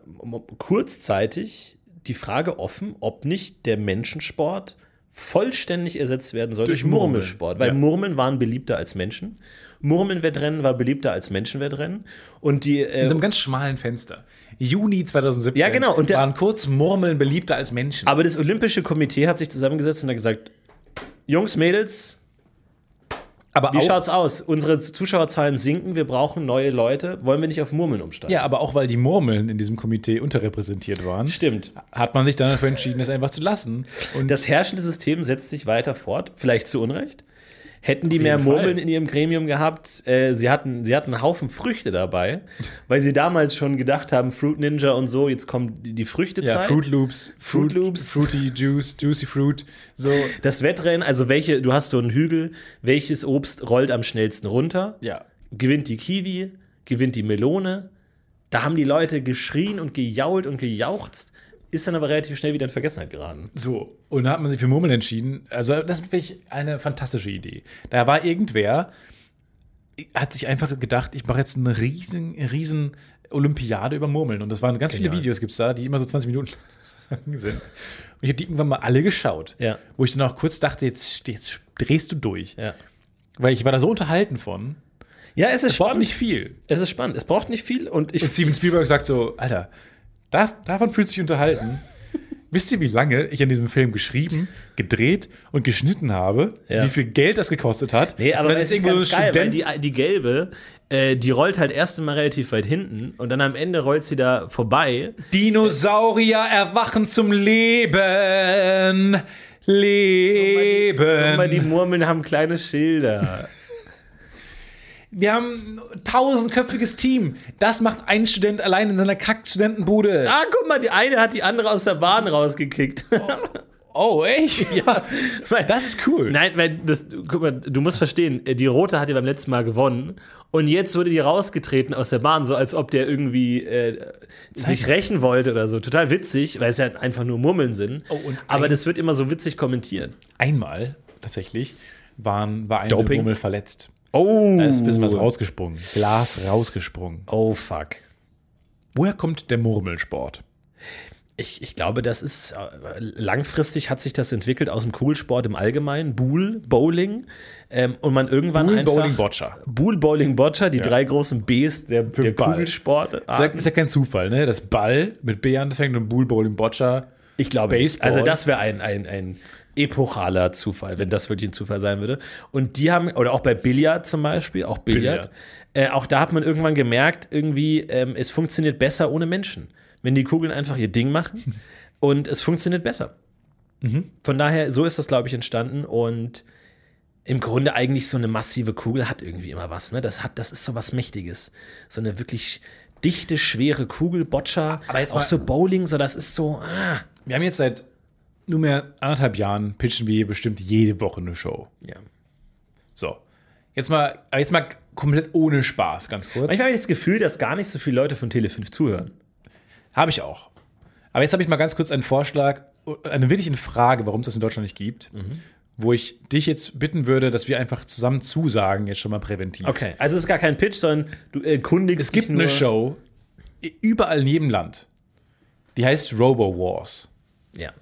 kurzzeitig die Frage offen, ob nicht der Menschensport vollständig ersetzt werden soll durch, Durch Murmeln. Murmelsport. Weil Ja. Murmeln waren beliebter als Menschen. Murmelwettrennen war beliebter als Menschenwettrennen. Und die. Äh, In so einem ganz schmalen Fenster. Juni zwanzig siebzehn Ja, genau. Und der- waren kurz Murmeln beliebter als Menschen. aber das Olympische Komitee hat sich zusammengesetzt und hat gesagt: Jungs, Mädels, aber wie auch, schaut's aus? Unsere Zuschauerzahlen sinken, wir brauchen neue Leute. Wollen wir nicht auf Murmeln umsteigen? ja, aber auch weil die Murmeln in diesem Komitee unterrepräsentiert waren, Stimmt. hat man sich dann dafür entschieden, das einfach zu lassen. Und Das herrschende System setzt sich weiter fort, vielleicht zu Unrecht. Hätten die Auf mehr jeden Murmeln Fall. in ihrem Gremium gehabt, äh, sie, hatten, sie hatten einen Haufen Früchte dabei, weil sie damals schon gedacht haben, Fruit Ninja und so, jetzt kommt die, die Früchtezeit. ja, Fruit Loops, Fruit Loops. Fruity Juice, Juicy Fruit, so. Das Wettrennen, also welche, du hast so einen Hügel, welches Obst rollt am schnellsten runter, Ja. gewinnt die Kiwi, gewinnt die Melone. Da haben die Leute geschrien und gejault und gejauchzt, ist dann aber relativ schnell wieder in Vergessenheit geraten. So, und da hat man sich für Murmeln entschieden. Also, das ist wirklich eine fantastische Idee. Da war irgendwer, hat sich einfach gedacht, ich mache jetzt eine riesen, riesen Olympiade über Murmeln. Und das waren ganz Genial. viele Videos, gibt es da, die immer so zwanzig Minuten lang sind. Und ich habe die irgendwann mal alle geschaut. Ja. Wo ich dann auch kurz dachte, jetzt, jetzt drehst du durch. Ja, Weil ich war da so unterhalten von. ja es ist Es braucht spannend. nicht viel. Es ist spannend. Es braucht nicht viel und ich Und Steven Spielberg sagt so, Alter, da, davon fühlst du dich unterhalten. Wisst ihr, wie lange ich an diesem Film geschrieben, gedreht und geschnitten habe? Ja. Wie viel Geld das gekostet hat? Nee, aber Und das das ist irgendwo ganz so geil, weil Student- die, die gelbe, äh, die rollt halt erst einmal relativ weit hinten und dann am Ende rollt sie da vorbei. Dinosaurier erwachen zum Leben. Leben. Guck mal, die Murmeln haben kleine Schilder. Wir haben ein tausendköpfiges Team. Das macht ein Student allein in seiner Kack-Studentenbude. Ah, guck mal, die eine hat die andere aus der Bahn rausgekickt. Oh, echt? Ja, weil, Das ist cool. Nein, weil das, guck mal, du musst verstehen, die Rote hat ja beim letzten Mal gewonnen und jetzt wurde die rausgetreten aus der Bahn, so als ob der irgendwie äh, sich rächen wollte oder so. Total witzig, weil es ja einfach nur Murmeln sind. Oh, und aber ein- das wird immer so witzig kommentiert. Einmal, tatsächlich, waren, war eine Doping? Murmel verletzt. Oh, Da ist ein bisschen was rausgesprungen. Glas rausgesprungen. oh fuck. Woher kommt der Murmelsport? Ich, ich glaube, das ist, äh, langfristig hat sich das entwickelt aus dem Kugelsport im Allgemeinen, Bull, Bowling, ähm, und man irgendwann Bull, einfach... Bowling, Boccia. Bull, Bowling, Boccia, die drei großen Bs der, der Ball. Kugelsport. Das ist, ja, ist ja kein Zufall, ne? Das Ball mit B anfängt und Bull, Bowling, Boccia. Ich glaube, Baseball. also das wäre ein, ein, ein epochaler Zufall, wenn das wirklich ein Zufall sein würde. Und die haben, oder auch bei Billard zum Beispiel, auch Billard, Billard. Äh, auch da hat man irgendwann gemerkt, irgendwie, ähm, es funktioniert besser ohne Menschen. Wenn die Kugeln einfach ihr Ding machen und es funktioniert besser. Mhm. Von daher, so ist das, glaube ich, entstanden und im Grunde eigentlich so eine massive Kugel hat irgendwie immer was, ne? Das hat, das ist so was Mächtiges. So eine wirklich dichte, schwere Kugel, Boccia, aber jetzt auch mal, so Bowling, so das ist so, ah. Wir haben jetzt seit nunmehr anderthalb Jahren pitchen wir bestimmt jede Woche eine Show. Ja. So. Jetzt mal, jetzt mal komplett ohne Spaß, ganz kurz. Manchmal habe ich das Gefühl, dass gar nicht so viele Leute von Tele fünf zuhören. Habe ich auch. Aber jetzt habe ich mal ganz kurz einen Vorschlag, eine wirkliche Frage, warum es das in Deutschland nicht gibt, mhm. wo ich dich jetzt bitten würde, dass wir einfach zusammen zusagen, jetzt schon mal präventiv. Okay, also es ist gar kein Pitch, sondern du erkundigst Es gibt dich nur. eine Show, überall in jedem Land, die heißt Robo Wars, Ja.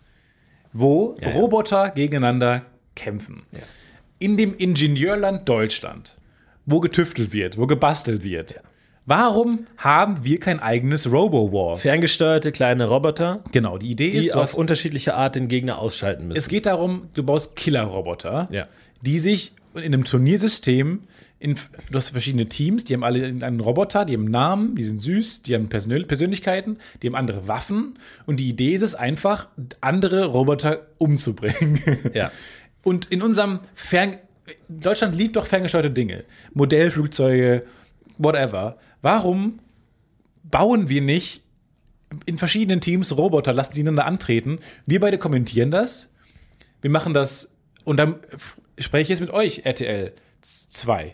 wo Ja, ja. Roboter gegeneinander kämpfen. Ja. In dem Ingenieurland Deutschland, wo getüftelt wird, wo gebastelt wird. Ja. Warum haben wir kein eigenes Robo Wars? Ferngesteuerte kleine Roboter, Genau, die Idee die ist, du auf hast, unterschiedliche Art den Gegner ausschalten müssen. es geht darum, du baust Killer-Roboter, Ja. die sich in einem Turniersystem, in, du hast verschiedene Teams, die haben alle einen Roboter, die haben Namen, die sind süß, die haben Persön- Persönlichkeiten, die haben andere Waffen und die Idee ist es einfach, andere Roboter umzubringen. Ja. Und in unserem Fern... Deutschland liebt doch ferngesteuerte Dinge. Modellflugzeuge, whatever. Warum bauen wir nicht in verschiedenen Teams Roboter, lassen sie einander antreten? Wir beide kommentieren das. Wir machen das und dann spreche ich jetzt mit euch, R T L zwei.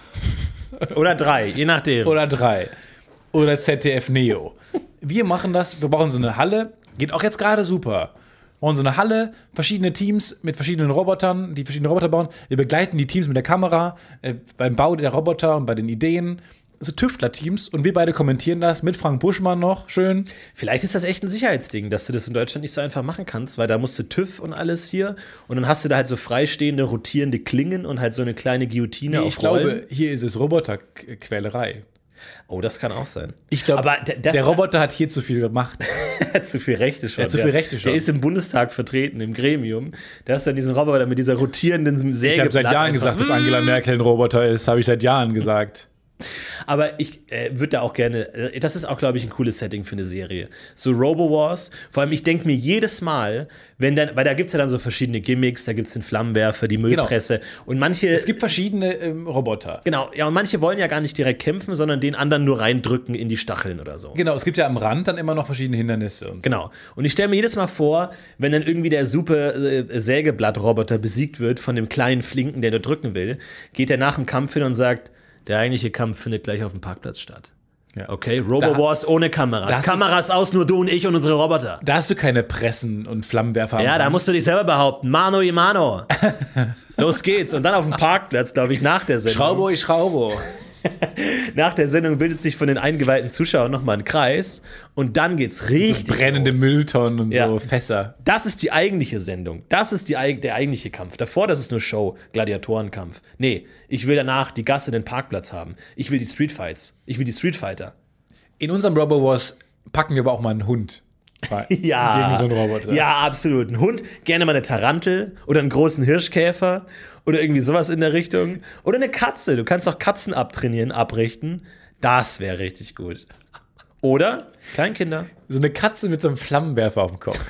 Oder drei, je nachdem. Oder drei. Oder Z D F Neo. Wir machen das, wir brauchen so eine Halle, geht auch jetzt gerade super. Wir brauchen so eine Halle, verschiedene Teams mit verschiedenen Robotern, die verschiedene Roboter bauen. Wir begleiten die Teams mit der Kamera äh, beim Bau der Roboter und bei den Ideen. So Tüftler-Teams und wir beide kommentieren das mit Frank Buschmann noch, schön. Vielleicht ist das echt ein Sicherheitsding, dass du das in Deutschland nicht so einfach machen kannst, weil da musst du TÜV und alles hier und dann hast du da halt so freistehende, rotierende Klingen und halt so eine kleine Guillotine Nee, auf ich glaube, Rollen. hier ist es Roboterquälerei. Oh, das kann auch sein. Ich glaube, Aber d- das der Roboter hat hier zu viel gemacht. Er hat zu viel Rechte schon. Er hat zu viel Rechte schon. Der ist im Bundestag vertreten, im Gremium. Da ist dann diesen Roboter mit dieser rotierenden Sägeblatt. Ich habe seit Jahren einfach- gesagt, dass Angela Merkel ein Roboter ist. Habe ich seit Jahren gesagt. Aber ich äh, würde da auch gerne, äh, das ist auch, glaube ich, ein cooles Setting für eine Serie. So Robo Wars, vor allem ich denke mir jedes Mal, wenn dann, weil da gibt es ja dann so verschiedene Gimmicks, da gibt es den Flammenwerfer, die Müllpresse und manche. Es gibt verschiedene ähm, Roboter. Genau, ja, und manche wollen ja gar nicht direkt kämpfen, sondern den anderen nur reindrücken in die Stacheln oder so. Genau, es gibt ja am Rand dann immer noch verschiedene Hindernisse und so. Genau. Und ich stelle mir jedes Mal vor, wenn dann irgendwie der super äh, Sägeblattroboter besiegt wird von dem kleinen Flinken, der nur drücken will, geht er nach dem Kampf hin und sagt, der eigentliche Kampf findet gleich auf dem Parkplatz statt. Ja. Okay, Robo Wars ohne Kameras. hast du- Kameras aus, nur du und ich und unsere Roboter. Da hast du keine Pressen und Flammenwerfer. am Ja, da Rand. musst du dich selber behaupten. Mano y mano. Los geht's. Und dann auf dem Parkplatz, glaube ich, nach der Sendung. Schraubo, ich Schraubo. Nach der Sendung bildet sich von den eingeweihten Zuschauern nochmal ein Kreis. Und dann geht's richtig So brennende los. Mülltonnen und Ja. so Fässer. Das ist die eigentliche Sendung. Das ist die, eig- der eigentliche Kampf. Davor, das ist nur Show, Gladiatorenkampf. Nee, ich will danach die Gasse, den Parkplatz haben. Ich will die Streetfights. Ich will die Streetfighter. In unserem Robo Wars packen wir aber auch mal einen Hund. Ja. Gegen so einen Roboter. Ja, absolut. Ein Hund, gerne mal eine Tarantel oder einen großen Hirschkäfer oder irgendwie sowas in der Richtung. Oder eine Katze. Du kannst auch Katzen abtrainieren, abrichten. Das wäre richtig gut. Oder Kleinkinder. So eine Katze mit so einem Flammenwerfer auf dem Kopf.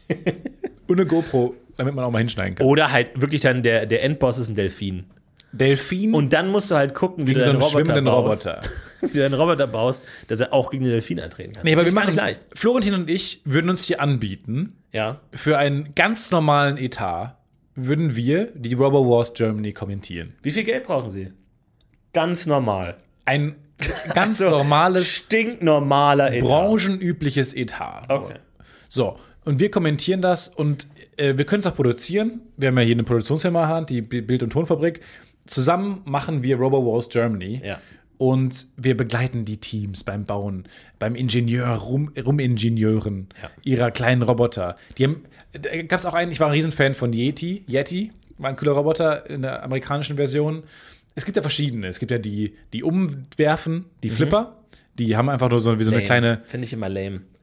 Und eine GoPro, damit man auch mal hinschneiden kann. Oder halt wirklich dann der, der Endboss ist ein Delfin. Delfin Und dann musst du halt gucken, wie gegen du so deinen einen Roboter schwimmenden baust. Roboter. Wie du einen Roboter baust, dass er auch gegen den Delfin antreten kann. Nee, aber wir Das ist machen gar nicht leicht. Florentin und ich würden uns hier anbieten, Ja. für einen ganz normalen Etat würden wir die Robo Wars Germany kommentieren. Wie viel Geld brauchen Sie? Ganz normal. Ein ganz So, normales, stinknormaler Etat. branchenübliches Etat. Okay. So, und wir kommentieren das und äh, wir können es auch produzieren. Wir haben ja hier eine Produktionsfirma Hand, die B- Bild- und Tonfabrik. Zusammen machen wir Robo Wars Germany. Ja. Und wir begleiten die Teams beim Bauen, beim Ingenieur, rum, rumingenieuren Ja. ihrer kleinen Roboter. Die haben, da gab es auch einen, ich war ein Riesenfan von Yeti. Yeti war ein cooler Roboter in der amerikanischen Version. Es gibt ja verschiedene. Es gibt ja die, die umwerfen, die Flipper. Die haben einfach nur so wie so eine Lame. kleine. Finde ich immer lame.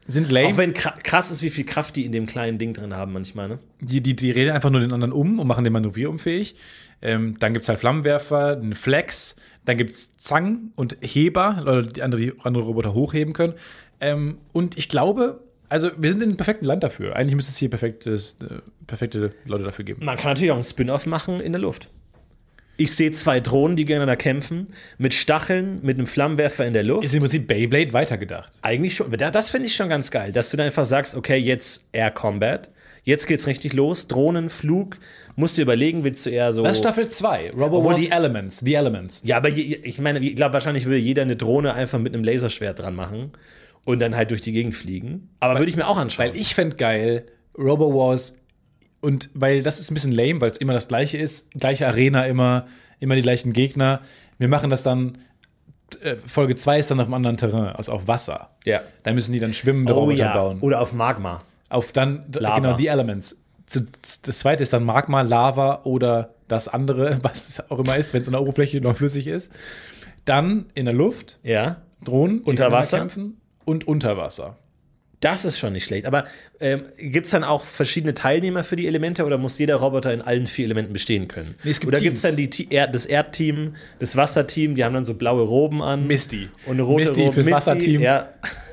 sind lame. Auch wenn krass ist, wie viel Kraft die in dem kleinen Ding drin haben manchmal, ne? Die, die, die reden einfach nur den anderen um und machen den manövrierunfähig. Ähm, dann gibt es halt Flammenwerfer, einen Flex, dann gibt es Zangen und Heber, Leute, die andere, die andere Roboter hochheben können. Ähm, und ich glaube, also wir sind in einem perfekten Land dafür. Eigentlich müsste es hier perfektes, äh, perfekte Leute dafür geben. Man kann natürlich auch einen Spin-off machen in der Luft. Ich sehe zwei Drohnen, die gegeneinander kämpfen, mit Stacheln, mit einem Flammenwerfer in der Luft. Ist im Prinzip Beyblade weitergedacht. Eigentlich schon. Das finde ich schon ganz geil, dass du dann einfach sagst, okay, jetzt Air Combat, jetzt geht's richtig los, Drohnenflug, musst du überlegen, willst du eher so... Das ist Staffel zwei, Robo Wars die Elements, The Elements. Ja, aber je, ich meine, ich glaube, wahrscheinlich würde jeder eine Drohne einfach mit einem Laserschwert dran machen und dann halt durch die Gegend fliegen. Aber würde ich mir auch anschauen. Weil ich fände geil, Robo Wars, und weil das ist ein bisschen lame, weil es immer das Gleiche ist, gleiche Arena immer, immer die gleichen Gegner. Wir machen das dann, äh, Folge zwei ist dann auf einem anderen Terrain, also auf Wasser. Ja. Da müssen die dann schwimmende oh, Roboter ja. bauen. Oder auf Magma. Auf dann, Lava. genau, die Elements. Das zweite ist dann Magma, Lava oder das andere, was es auch immer ist, wenn es an der Oberfläche noch flüssig ist. Dann in der Luft, ja. Drohnen, die unter Wasser kämpfen und unter Wasser. Das ist schon nicht schlecht. Aber ähm, gibt es dann auch verschiedene Teilnehmer für die Elemente oder muss jeder Roboter in allen vier Elementen bestehen können? Nee, es gibt oder gibt es Teams. dann die, er, das Erdteam, das Wasserteam, die haben dann so blaue Roben an? Misty. Und eine rote Misty Robe. fürs Misty, Wasserteam. Ja.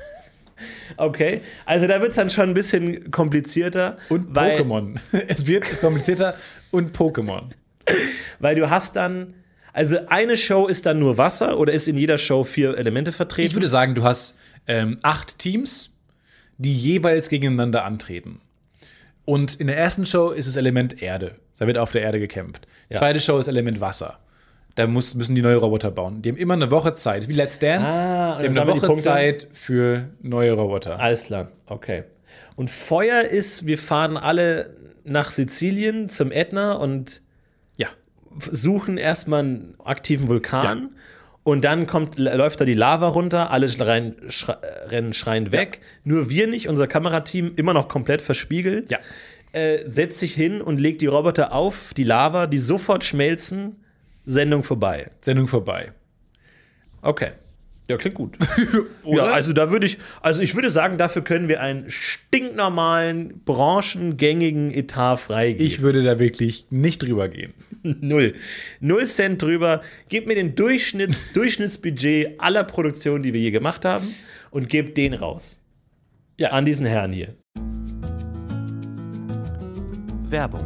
Okay, also da wird es dann schon ein bisschen komplizierter. Und weil, Pokémon. Es wird komplizierter und Pokémon. Weil du hast dann, also eine Show ist dann nur Wasser oder ist in jeder Show vier Elemente vertreten? Ich würde sagen, du hast ähm, acht Teams, die jeweils gegeneinander antreten. Und in der ersten Show ist das Element Erde. Da wird auf der Erde gekämpft. Ja. Zweite Show ist Element Wasser. Da muss, müssen die neue Roboter bauen. Die haben immer eine Woche Zeit. Wie Let's Dance. Ah, die haben dann eine sammeln die Woche Punkte. Zeit für neue Roboter. Alles klar, okay. Und Feuer ist, wir fahren alle nach Sizilien zum Ätna und Ja. suchen erstmal einen aktiven Vulkan. Ja. Und dann kommt, läuft da die Lava runter, alle schreien, schre, rennen schreiend weg. Ja. Nur wir nicht, unser Kamerateam immer noch komplett verspiegelt. Ja. Äh, setzt sich hin und legt die Roboter auf die Lava, die sofort schmelzen. Sendung vorbei. Sendung vorbei. Okay. Ja, klingt gut. Oder? Ja, also da würde ich, also ich würde sagen, dafür können wir einen stinknormalen, branchengängigen Etat freigeben. Ich würde da wirklich nicht drüber gehen. Null. Null Cent drüber. Gebt mir den Durchschnitts, Durchschnittsbudget aller Produktionen, die wir je gemacht haben, und gebt den raus. Ja. An diesen Herrn hier. Werbung.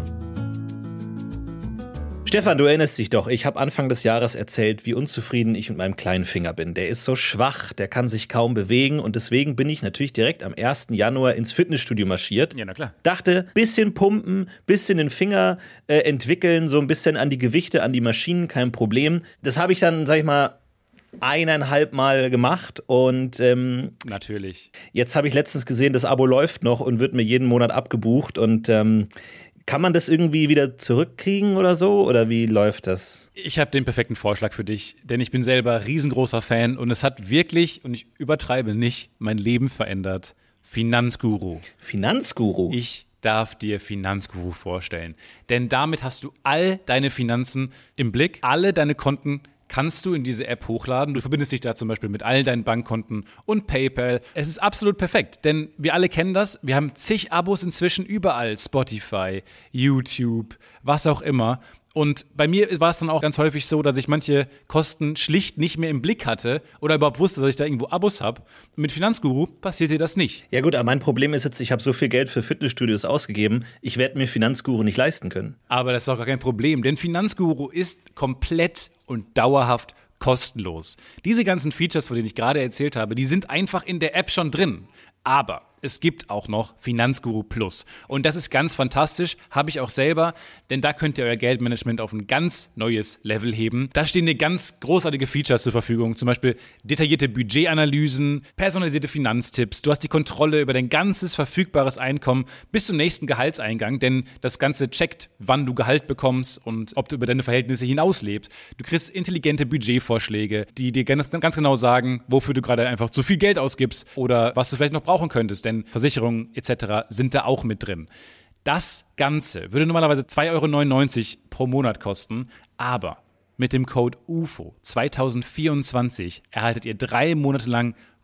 Stefan, du erinnerst dich doch, ich habe Anfang des Jahres erzählt, wie unzufrieden ich mit meinem kleinen Finger bin. Der ist so schwach, der kann sich kaum bewegen und deswegen bin ich natürlich direkt am ersten Januar ins Fitnessstudio marschiert. Ja, na klar. Dachte, bisschen pumpen, bisschen den Finger äh, entwickeln, so ein bisschen an die Gewichte, an die Maschinen, kein Problem. Das habe ich dann, sag ich mal, eineinhalb Mal gemacht und ähm, natürlich. Jetzt habe ich letztens gesehen, das Abo läuft noch und wird mir jeden Monat abgebucht und ähm, kann man das irgendwie wieder zurückkriegen oder so? Oder wie läuft das? Ich habe den perfekten Vorschlag für dich, denn ich bin selber riesengroßer Fan und es hat wirklich, und ich übertreibe nicht, mein Leben verändert. Finanzguru. Finanzguru? Ich darf dir Finanzguru vorstellen, denn damit hast du all deine Finanzen im Blick, alle deine Konten kannst du in diese App hochladen. Du verbindest dich da zum Beispiel mit all deinen Bankkonten und PayPal. Es ist absolut perfekt, denn wir alle kennen das. Wir haben zig Abos inzwischen überall. Spotify, YouTube, was auch immer. Und bei mir war es dann auch ganz häufig so, dass ich manche Kosten schlicht nicht mehr im Blick hatte oder überhaupt wusste, dass ich da irgendwo Abos habe. Mit Finanzguru passiert dir das nicht. Ja gut, aber mein Problem ist jetzt, ich habe so viel Geld für Fitnessstudios ausgegeben, ich werde mir Finanzguru nicht leisten können. Aber das ist doch gar kein Problem, denn Finanzguru ist komplett und dauerhaft kostenlos. Diese ganzen Features, von denen ich gerade erzählt habe, die sind einfach in der App schon drin. Aber es gibt auch noch Finanzguru Plus. Und das ist ganz fantastisch, habe ich auch selber, denn da könnt ihr euer Geldmanagement auf ein ganz neues Level heben. Da stehen dir ganz großartige Features zur Verfügung, zum Beispiel detaillierte Budgetanalysen, personalisierte Finanztipps. Du hast die Kontrolle über dein ganzes verfügbares Einkommen bis zum nächsten Gehaltseingang, denn das Ganze checkt, wann du Gehalt bekommst und ob du über deine Verhältnisse hinauslebst. Du kriegst intelligente Budgetvorschläge, die dir ganz, ganz genau sagen, wofür du gerade einfach zu viel Geld ausgibst oder was du vielleicht noch brauchen könntest, denn Versicherungen et cetera sind da auch mit drin. Das Ganze würde normalerweise zwei Euro neunundneunzig pro Monat kosten, aber mit dem Code U F O zwanzig vierundzwanzig erhaltet ihr drei Monate lang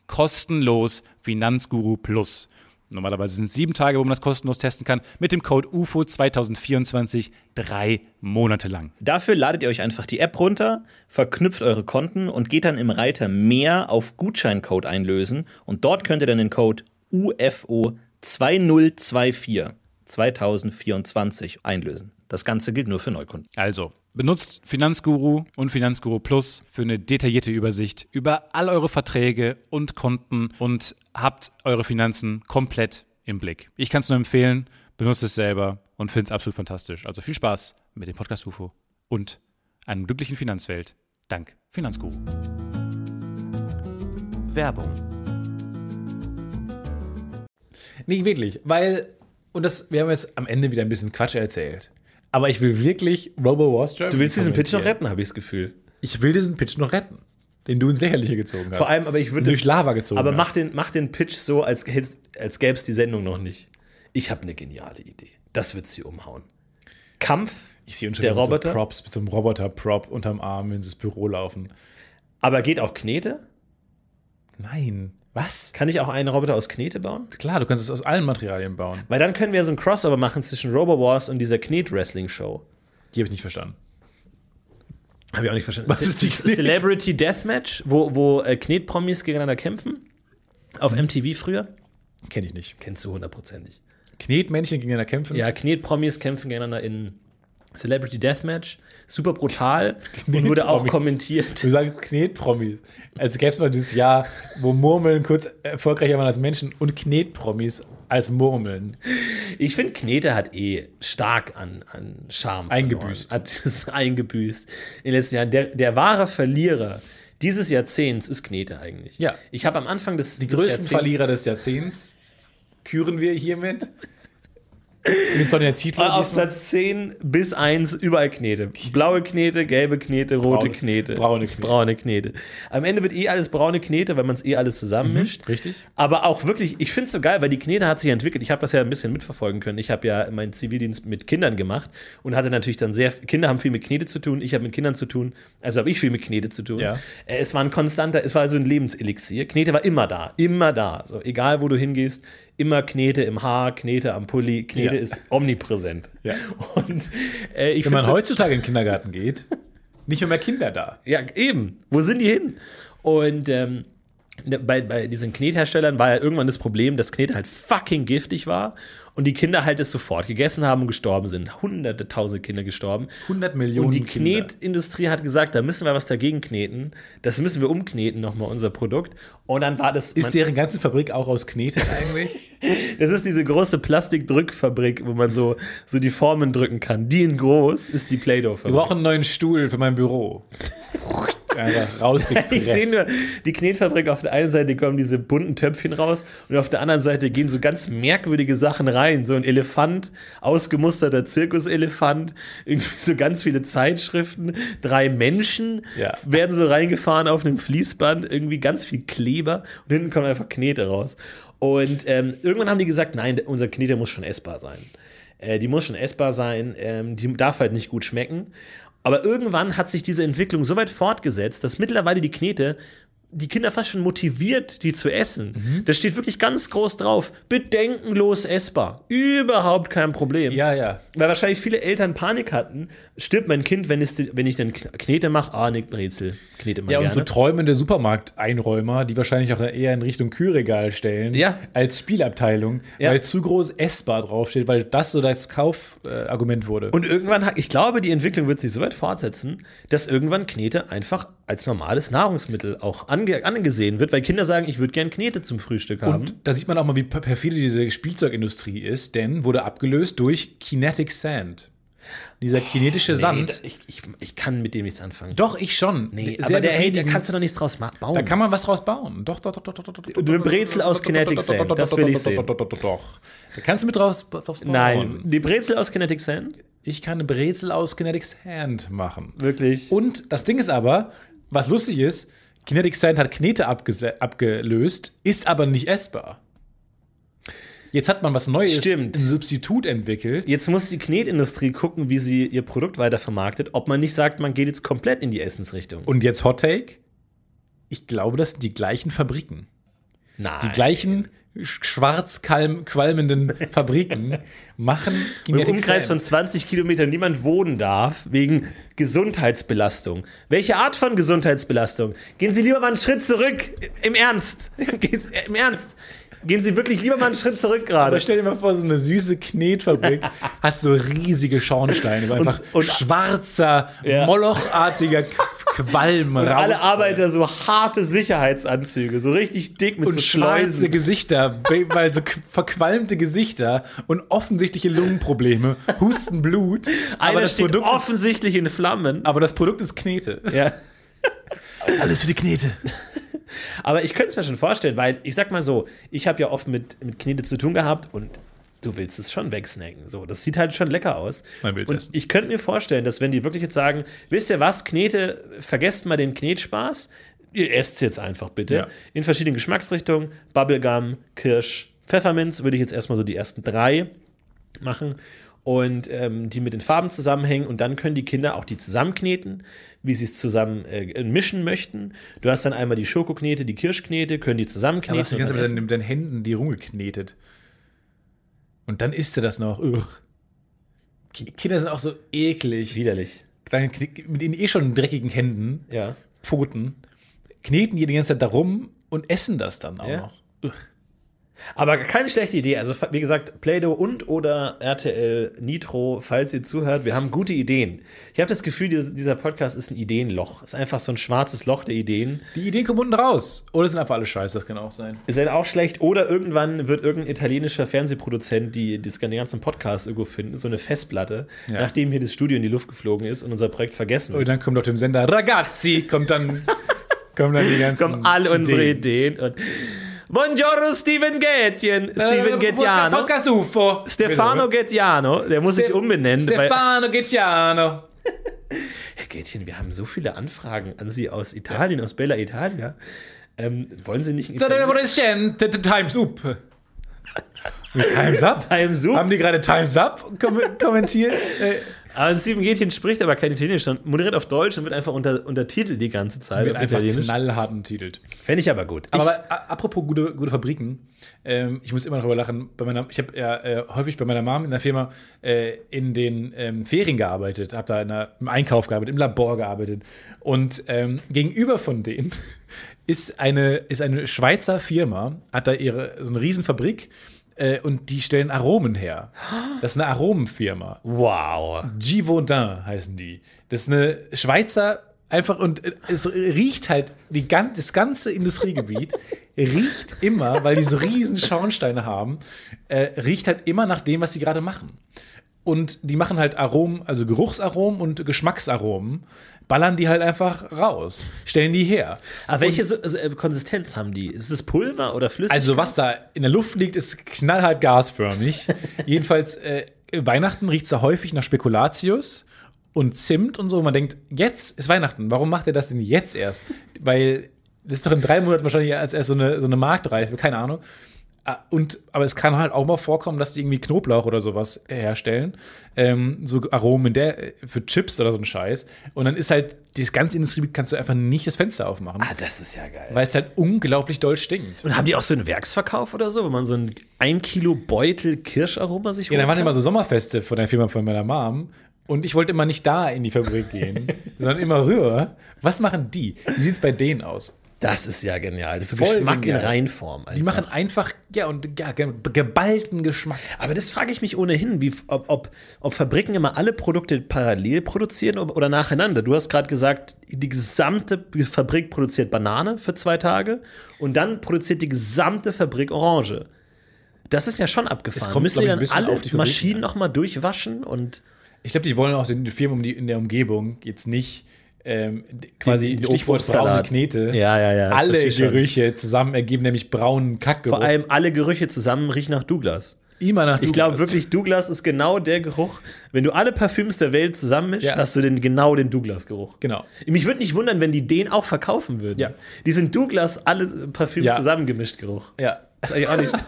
kostenlos Finanzguru Plus. Normalerweise sind es sieben Tage, wo man das kostenlos testen kann. Mit dem Code U F O zwanzig vierundzwanzig drei Monate lang. Dafür ladet ihr euch einfach die App runter, verknüpft eure Konten und geht dann im Reiter Mehr auf Gutscheincode einlösen. Und dort könnt ihr dann den Code U F O zweitausendvierundzwanzig zweitausendvierundzwanzig einlösen. Das Ganze gilt nur für Neukunden. Also, benutzt Finanzguru und Finanzguru Plus für eine detaillierte Übersicht über all eure Verträge und Konten und habt eure Finanzen komplett im Blick. Ich kann es nur empfehlen, benutzt es selber und finde es absolut fantastisch. Also viel Spaß mit dem Podcast U F O und einer glücklichen Finanzwelt. Dank Finanzguru. Werbung. Nicht wirklich, weil, und das, wir haben jetzt am Ende wieder ein bisschen Quatsch erzählt. Aber ich will wirklich Robo-War-Strap. Du willst diesen Pitch noch retten, habe ich das Gefühl. Ich will diesen Pitch noch retten, den du ins Lächerliche gezogen hast. Vor allem, aber ich würde durch Lava gezogen. Aber hast. mach den, mach den Pitch so, als, als gäbe es die Sendung noch nicht. Ich habe eine geniale Idee. Das wird sie umhauen. Kampf ich sehe uns schon der mit Roboter. So Props, mit so einem Roboter-Prop unterm Arm ins Büro laufen. Aber geht auch Knete? Nein. Was? Kann ich auch einen Roboter aus Knete bauen? Klar, du kannst es aus allen Materialien bauen. Weil dann können wir so ein Crossover machen zwischen Robo-Wars und dieser Knet-Wrestling-Show. Die habe ich nicht verstanden. Habe ich auch nicht verstanden. Was ist die Ce- Celebrity Deathmatch, wo, wo äh, Knet-Promis gegeneinander kämpfen? Auf M T V früher? Kenne ich nicht. Kennst du hundertprozentig. Knetmännchen gegeneinander kämpfen? Ja, Knet-Promis kämpfen gegeneinander in Celebrity Deathmatch. Super brutal und wurde auch Knetpromis. kommentiert. Du sagst Knetpromis. Als gäbe es mal dieses Jahr, wo Murmeln kurz erfolgreicher waren als Menschen und Knetpromis als Murmeln. Ich finde, Knete hat eh stark an, an Charme Eingebüßt. verloren. Hat es eingebüßt in den letzten Jahren. Der, der wahre Verlierer dieses Jahrzehnts ist Knete eigentlich. Ja. Ich habe am Anfang des Die des größten Jahrzehnts- Verlierer des Jahrzehnts küren wir hiermit. Mit Sonja Zietlow. Auf diesmal. Platz zehn bis eins überall Knete. Blaue Knete, gelbe Knete, rote Braune- Knete. braune Knete. Braune Knete. Am Ende wird eh alles braune Knete, weil man es eh alles zusammenmischt. Mhm, richtig. Aber auch wirklich, ich finde es so geil, weil die Knete hat sich entwickelt. Ich habe das ja ein bisschen mitverfolgen können. Ich habe ja meinen Zivildienst mit Kindern gemacht und hatte natürlich dann sehr, Kinder haben viel mit Knete zu tun, ich habe mit Kindern zu tun, also habe ich viel mit Knete zu tun. Ja. Äh, Es war ein konstanter, es war so ein Lebenselixier. Knete war immer da, immer da. So, egal wo du hingehst, immer Knete im Haar, Knete am Pulli, Knete Ja. ist omnipräsent. Ja. Und äh, ich Wenn man finde heutzutage in den Kindergarten geht, nicht mehr, mehr Kinder da. ja, eben. Wo sind die hin? Und ähm, bei, bei diesen Knetherstellern war ja irgendwann das Problem, dass Knete halt fucking giftig war und die Kinder halt es sofort gegessen haben und gestorben sind. Hunderte, tausend Kinder gestorben. hundert Millionen Und die Kinder. Knetindustrie hat gesagt, da müssen wir was dagegen kneten. Das müssen wir umkneten nochmal, unser Produkt. Und dann war das. Ist man- deren ganze Fabrik auch aus Knete eigentlich? Das ist diese große Plastikdrückfabrik, wo man so, so die Formen drücken kann. Die in groß ist die Wir Play-Doh-Fabrik. brauchen einen neuen Stuhl für mein Büro. Einfach rausgepresst. Ich sehe nur die Knetfabrik, auf der einen Seite kommen diese bunten Töpfchen raus und auf der anderen Seite gehen so ganz merkwürdige Sachen rein. So ein Elefant, ausgemusterter Zirkuselefant, irgendwie so ganz viele Zeitschriften, drei Menschen Ja. werden so reingefahren auf einem Fließband, irgendwie ganz viel Kleber und hinten kommt einfach Knete raus. Und ähm, irgendwann haben die gesagt, nein, unser Knete muss schon essbar sein. Äh, die muss schon essbar sein, ähm, die darf halt nicht gut schmecken. Aber irgendwann hat sich diese Entwicklung so weit fortgesetzt, dass mittlerweile die Knete die Kinder fast schon motiviert, die zu essen. Mhm. Da steht wirklich ganz groß drauf, bedenkenlos essbar. Überhaupt kein Problem. Ja, ja. Weil wahrscheinlich viele Eltern Panik hatten, stirbt mein Kind, wenn, es, wenn ich dann Knete mache? Ah, Nick Brezel, Knete mal Ja, gerne. und so träumende Supermarkteinräumer, die wahrscheinlich auch eher in Richtung Kühlregal stellen, Ja. als Spielabteilung, Ja. weil zu groß essbar draufsteht, weil das so das Kaufargument äh, Argument wurde. Und irgendwann, hat- ich glaube, die Entwicklung wird sich so weit fortsetzen, dass irgendwann Knete einfach als normales Nahrungsmittel auch ange angesehen wird, weil Kinder sagen, ich würde gern Knete zum Frühstück haben. Und da sieht man auch mal, wie perfide diese Spielzeugindustrie ist, denn wurde abgelöst durch Kinetic Sand. Dieser kinetische Nee, Sand. da- ich, ich, ich kann mit dem nichts anfangen. Doch, ich schon. Nee, Sehr aber der, hey, da befriedigend. kannst du doch nichts draus ma- bauen. Da kann man was draus bauen. Doch, doch, doch, doch, doch, doch. doch. Eine Brezel aus Kinetic Sand, das will ich sehen. Doch, doch, doch, doch. Da kannst du mit draus, draus bauen. Nein, die Brezel aus Kinetic Sand? Ich kann eine Brezel aus Kinetic Sand machen. Wirklich? Und das Ding ist aber, was lustig ist, Kinetic Sand hat Knete abgese- abgelöst, ist aber nicht essbar. Jetzt hat man was Neues, Stimmt. ein Substitut entwickelt. Jetzt muss die Knetindustrie gucken, wie sie ihr Produkt weitervermarktet, ob man nicht sagt, man geht jetzt komplett in die Essensrichtung. Und jetzt Hot Take. Ich glaube, das sind die gleichen Fabriken. Nein. Die gleichen schwarz qualmenden Fabriken machen Im Kinetic Umkreis Sand. von zwanzig Kilometern niemand wohnen darf, wegen Gesundheitsbelastung. Welche Art von Gesundheitsbelastung? Gehen Sie lieber mal einen Schritt zurück. Im Ernst. Gehen Sie, Im Ernst. Gehen Sie wirklich lieber mal einen Schritt zurück gerade. Aber stell dir mal vor, so eine süße Knetfabrik hat so riesige Schornsteine, wo einfach und- schwarzer, Ja. molochartiger Qualm Und alle rausfällt. Arbeiter so harte Sicherheitsanzüge, so richtig dick mit Und so schwarze Schleusen. Gesichter, weil so k- verqualmte Gesichter und offensichtliche Lungenprobleme, Husten, Blut. aber, Einer das steht Produkt ist, offensichtlich in Flammen. aber das Produkt ist Knete. Ja. Alles für die Knete. Aber ich könnte es mir schon vorstellen, weil ich sag mal so, ich habe ja oft mit, mit Knete zu tun gehabt und du willst es schon wegsnacken. So, das sieht halt schon lecker aus. Man will's und essen. ich könnte mir vorstellen, dass wenn die wirklich jetzt sagen, wisst ihr was, Knete, vergesst mal den Knetspaß, ihr esst es jetzt einfach bitte. Ja. In verschiedenen Geschmacksrichtungen, Bubblegum, Kirsch, Pfefferminz, würde ich jetzt erstmal so die ersten drei machen und ähm, die mit den Farben zusammenhängen und dann können die Kinder auch die zusammenkneten, wie sie es zusammen äh, mischen möchten. Du hast dann einmal die Schokoknete, die Kirschknete, können die zusammenkneten. Aber hast du die und ganze dann Zeit essen. mit deinen Händen die rumgeknetet. Und dann isst du das noch. Ugh. Ki- Kinder sind auch so eklig. Widerlich. Kleine Kne- Mit den eh schon dreckigen Händen, Ja. Pfoten, kneten die die ganze Zeit da rum und essen das dann auch Ja. noch. Ugh. Aber keine schlechte Idee. Also, wie gesagt, Play-Doh und oder R T L Nitro, falls ihr zuhört, wir haben gute Ideen. Ich habe das Gefühl, dieser- dieser Podcast ist ein Ideenloch. Ist einfach so ein schwarzes Loch der Ideen. Die Ideen kommen unten raus. Oder sind einfach alle scheiße, das kann auch sein. Ist halt auch schlecht. Oder irgendwann wird irgendein italienischer Fernsehproduzent, die das den ganzen Podcast irgendwo finden, so eine Festplatte, Ja. nachdem hier das Studio in die Luft geflogen ist und unser Projekt vergessen ist. Und dann kommt auf dem Sender Ragazzi, kommt dann, kommen dann die ganzen kommen alle unsere Ideen. Und Buongiorno Steven Gätjen. Steven Ghettiano. Podcast UFO. Stefano Ghettiano. Der muss sich umbenennen. weil- Stefano Ghettiano. Herr Gätchen, wir haben so viele Anfragen an Sie aus Italien, aus Bella Italia. Ähm, wollen Sie nicht in Italien- Times Up. Mit Times Up? Times Up? Haben die gerade Times Up kom kommentiert? Äh, Aber Steven Gätchen spricht aber kein Italienisch, sondern moderiert auf Deutsch und wird einfach unter, untertitelt die ganze Zeit wird auf einfach Italienisch. knallhart betitelt. Fände ich aber gut. Aber a- apropos gute, gute Fabriken, ähm, ich muss immer darüber lachen. Bei meiner, ich habe ja äh, häufig bei meiner Mom in der Firma äh, in den ähm, Ferien gearbeitet, habe da in der, im Einkauf gearbeitet, im Labor gearbeitet. Und ähm, gegenüber von denen ist eine, ist eine Schweizer Firma, hat da ihre so eine Riesenfabrik äh, und die stellen Aromen her. Das ist eine Aromenfirma. Wow. Givaudan heißen die. Das ist eine Schweizer, einfach, und äh, es riecht halt, die gan das ganze Industriegebiet riecht immer, weil die so riesen Schornsteine haben, äh, riecht halt immer nach dem, was sie gerade machen. Und die machen halt Aromen, also Geruchsaromen und Geschmacksaromen, ballern die halt einfach raus, stellen die her. Aber welche so, also, äh, Konsistenz haben die? Ist es Pulver oder Flüssigkeit? Also was da in der Luft liegt, ist knallhart gasförmig. Jedenfalls, äh, Weihnachten riecht es da häufig nach Spekulatius und Zimt und so. Man denkt, jetzt ist Weihnachten. Warum macht er das denn jetzt erst? Weil das ist doch in drei Monaten wahrscheinlich als erst so eine, so eine Marktreife, keine Ahnung. Ah, Und, aber es kann halt auch mal vorkommen, dass die irgendwie Knoblauch oder sowas herstellen. Ähm, so Aromen in der, für Chips oder so ein Scheiß. Und dann ist halt, das ganze Industriegebiet kannst du einfach nicht das Fenster aufmachen. Ah, das ist ja geil. Weil es halt unglaublich doll stinkt. Und haben die auch so einen Werksverkauf oder so, wo man so ein ein Kilo Beutel Kirscharoma sich Ja, da holen waren kann? immer so Sommerfeste von der Firma von meiner Mom. Und ich wollte immer nicht da in die Fabrik gehen, sondern immer rüber. Was machen die? Wie sieht es bei denen aus? Das ist ja genial. Das ist Voll Geschmack genial. in Reinform. Die einfach. machen einfach, ja, und ja, ge- geballten Geschmack. Aber das frage ich mich ohnehin, wie, ob, ob, ob Fabriken immer alle Produkte parallel produzieren ob- oder nacheinander. Du hast gerade gesagt, die gesamte Fabrik produziert Banane für zwei Tage und dann produziert die gesamte Fabrik Orange. Das ist ja schon abgefahren. Es kommt, Müssen die glaub ich, ein dann bisschen alle auf die Fabriken Maschinen an. nochmal durchwaschen? Und Ich glaube, die wollen auch den Firmen um die, in der Umgebung jetzt nicht ähm, quasi Den Stichwort Obstsalat. braune Knete. Ja, ja, ja, Alle versteh schon. Gerüche zusammen ergeben nämlich braunen Kackgeruch. vor allem alle Gerüche zusammen riechen nach Douglas. immer nach Ich glaube Douglas. wirklich, Douglas ist genau der Geruch. Wenn du alle Parfüms der Welt zusammenmischst, Ja. hast du den, genau den Douglas-Geruch. Genau. Mich würde nicht wundern, wenn die den auch verkaufen würden. Ja. Die sind Douglas, alle Parfüms Ja. zusammengemischt Geruch. Ja. Sag ich auch nicht.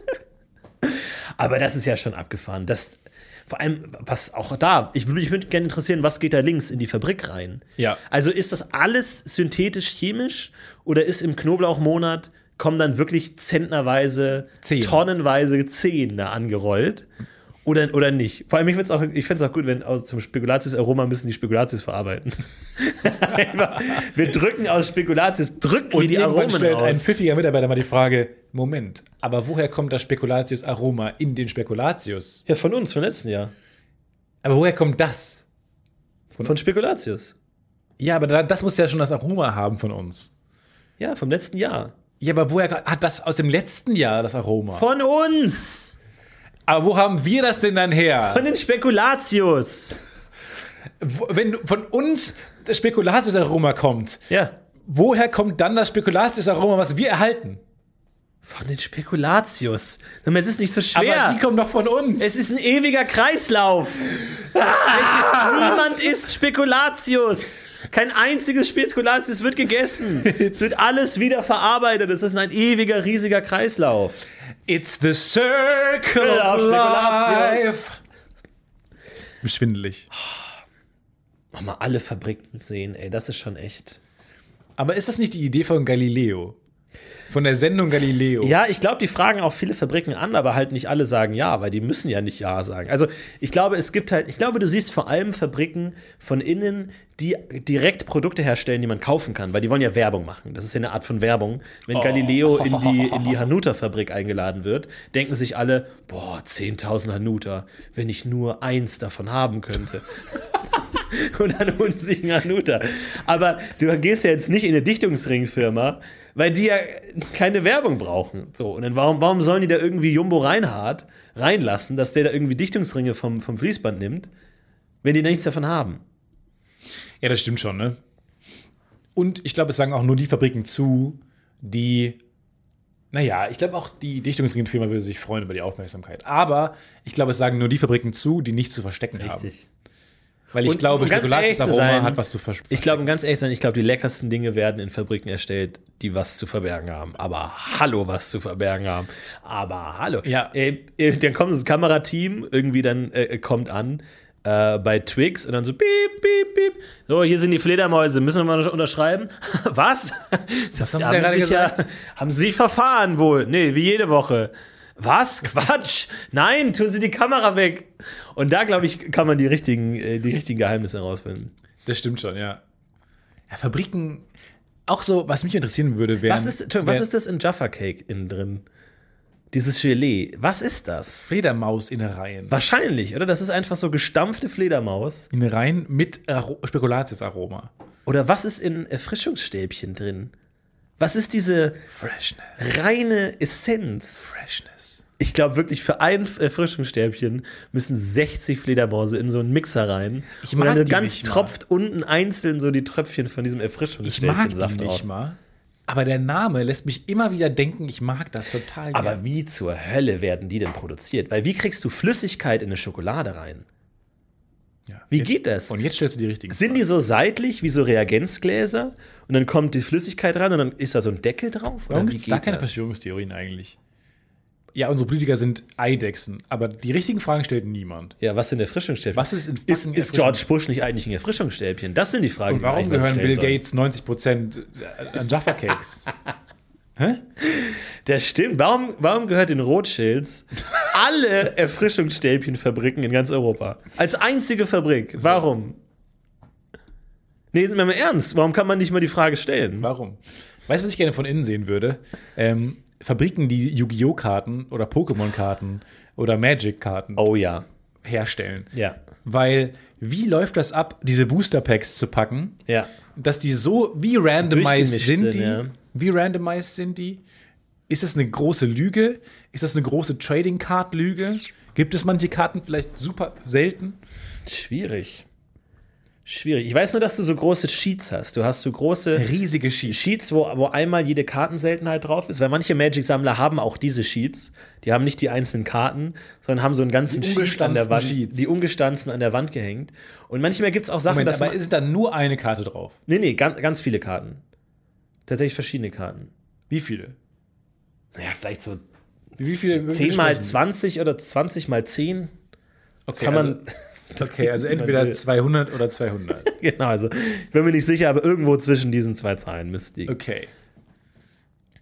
Aber das ist ja schon abgefahren. Das, vor allem, was auch da, ich würde mich würd gerne interessieren, was geht da links in die Fabrik rein? Ja. Also ist das alles synthetisch-chemisch oder ist im Knoblauchmonat kommen dann wirklich zentnerweise, Zehn. tonnenweise Zehen da angerollt. Oder, oder nicht. Vor allem, ich finde es auch, ich find's auch gut, wenn aus zum Spekulatius-Aroma müssen die Spekulatius verarbeiten. Einfach, wir drücken aus Spekulatius, drücken wir Und die irgendwann Aromen stellt ein aus. pfiffiger Mitarbeiter mal die Frage, Moment, aber woher kommt das Spekulatius-Aroma in den Spekulatius? Ja, von uns, vom letzten Jahr. Aber woher kommt das? Von Spekulatius. Ja, aber da, das muss ja schon das Aroma haben von uns. Ja, vom letzten Jahr. Ja, aber woher hat das aus dem letzten Jahr das Aroma? Von uns! aber wo haben wir das denn dann her? Von den Spekulatius! Wo, wenn von uns das Spekulatius-Aroma kommt, Ja. woher kommt dann das Spekulatius-Aroma, was wir erhalten? Von den Spekulatius. Sag mal, es ist nicht so schwer. Aber die kommen doch von uns. Es ist ein ewiger Kreislauf. Ah, niemand isst Spekulatius. Kein einziges Spekulatius wird gegessen. Es wird alles wieder verarbeitet. Es ist ein ewiger, riesiger Kreislauf. It's the circle of life. Schwindelig. Mach mal alle Fabriken sehen, ey, das ist schon echt. Aber ist das nicht die Idee von Galileo? Von der Sendung Galileo? Ja, ich glaube, die fragen auch viele Fabriken an, aber halt nicht alle sagen ja, weil die müssen ja nicht ja sagen. Also ich glaube, es gibt halt, ich glaube, du siehst vor allem Fabriken von innen, die direkt Produkte herstellen, die man kaufen kann, weil die wollen ja Werbung machen. Das ist ja eine Art von Werbung. Wenn Galileo in die, in die Hanuta-Fabrik eingeladen wird, denken sich alle, boah, zehntausend Hanuta, wenn ich nur eins davon haben könnte. Und dann holen sie sich einen Hanuta. Aber du gehst ja jetzt nicht in eine Dichtungsringfirma, weil die ja keine Werbung brauchen. So, und dann warum, warum sollen die da irgendwie Jumbo Reinhardt reinlassen, dass der da irgendwie Dichtungsringe vom, vom Fließband nimmt, wenn die da nichts davon haben? Ja, das stimmt schon, ne? Und ich glaube, es sagen auch nur die Fabriken zu, die, naja, ich glaube auch die Dichtungsringfirma würde sich freuen über die Aufmerksamkeit. Aber ich glaube, es sagen nur die Fabriken zu, die nichts zu verstecken haben. Weil ich Und glaube, um ganz ehrlich zu Spekulatius-Aroma sein, hat was zu versprechen. Ich glaube, um ganz ehrlich zu sein, ich glaube, die leckersten Dinge werden in Fabriken erstellt, die was zu verbergen haben. Aber hallo, was zu verbergen haben. Aber hallo. Ja. Äh, äh, dann kommt das Kamerateam, irgendwie dann äh, kommt an äh, bei Twix und dann so piep, piep, piep. So, hier sind die Fledermäuse, müssen wir mal unterschreiben? Was? Das haben Sie haben, ja gerade sich ja, gesagt. haben Sie sich verfahren wohl? Nee, wie jede Woche. Was? Quatsch! Nein, tun Sie die Kamera weg! Und da, glaube ich, kann man die richtigen, äh, die richtigen Geheimnisse herausfinden. Das stimmt schon, ja. Ja, Fabriken, auch so, was mich interessieren würde, wäre. Was ist, Entschuldigung, was ist das in Jaffa Cake innen drin? Dieses Gelee. Was ist das? Fledermaus-Innereien. Wahrscheinlich, oder? Das ist einfach so gestampfte Fledermaus. Innereien mit Aro- Spekulatius-Aroma. Oder was ist in Erfrischungsstäbchen drin? Was ist diese Freshness. reine Essenz? Freshness. Ich glaube wirklich, für ein Erfrischungsstäbchen müssen sechzig Fledermäuse in so einen Mixer rein. Ich und mag dann die ganz nicht mal. tropft unten einzeln so die Tröpfchen von diesem Ich mag Erfrischungsstäbchensaft die nicht raus. mal. Aber der Name lässt mich immer wieder denken, ich mag das total Aber gern. wie zur Hölle werden die denn produziert? Weil wie kriegst du Flüssigkeit in eine Schokolade rein? Ja. Wie Jetzt- geht das? Und jetzt stellst du die richtigen Sind die so seitlich wie so Reagenzgläser und dann kommt die Flüssigkeit rein und dann ist da so ein Deckel drauf? Oder Warum wie gibt es da geht keine das? Verschwörungstheorien eigentlich? Ja, unsere Politiker sind Eidechsen, aber die richtigen Fragen stellt niemand. Ja, was sind Erfrischungsstäbchen? Was ist in ist, fucking ist George Bush nicht eigentlich ein Erfrischungsstäbchen? Das sind die Fragen, Und die man warum eigentlich mal gehören stellen Bill soll. Gates neunzig Prozent an Jaffa Cakes? Das stimmt. Warum, warum gehört den Rothschilds alle Erfrischungsstäbchenfabriken in ganz Europa? Als einzige Fabrik. Warum? Nee, sind wir mal ernst. Warum kann man nicht mal die Frage stellen? Warum? Weißt du, was ich gerne von innen sehen würde? Ähm, Fabriken, die Yu-Gi-Oh! Karten oder Pokémon-Karten oder Magic-Karten Oh ja. herstellen. Ja. Weil, wie läuft das ab, diese Booster-Packs zu packen, Ja. dass die so, wie randomized durchgemischt sind sind, die? ja. Wie randomized sind die? Ist das eine große Lüge? Ist das eine große Trading-Card-Lüge? Gibt es manche Karten vielleicht super selten? Schwierig. Schwierig. Ich weiß nur, dass du so große Sheets hast. Du hast so große Riesige Sheets. Sheets, wo, wo einmal jede Kartenseltenheit drauf ist. Weil manche Magic-Sammler haben auch diese Sheets. Die haben nicht die einzelnen Karten, sondern haben so einen ganzen Die Sheet an der ungestanzten Wand. Sheets. Die ungestanzten an der Wand gehängt. Und manchmal gibt es auch Sachen, Moment, dass aber man, ist da nur eine Karte drauf? Nee, nee, ganz, ganz viele Karten. Tatsächlich verschiedene Karten. Wie viele? Naja, vielleicht so Wie viele? wie viele zehn mal sprechen? zwanzig oder zwanzig mal zehn. Okay, Kann man. Also, okay, also Man will. entweder zweihundert oder zweihundert. Genau, also ich bin mir nicht sicher, aber irgendwo zwischen diesen zwei Zahlen müsste die. Okay.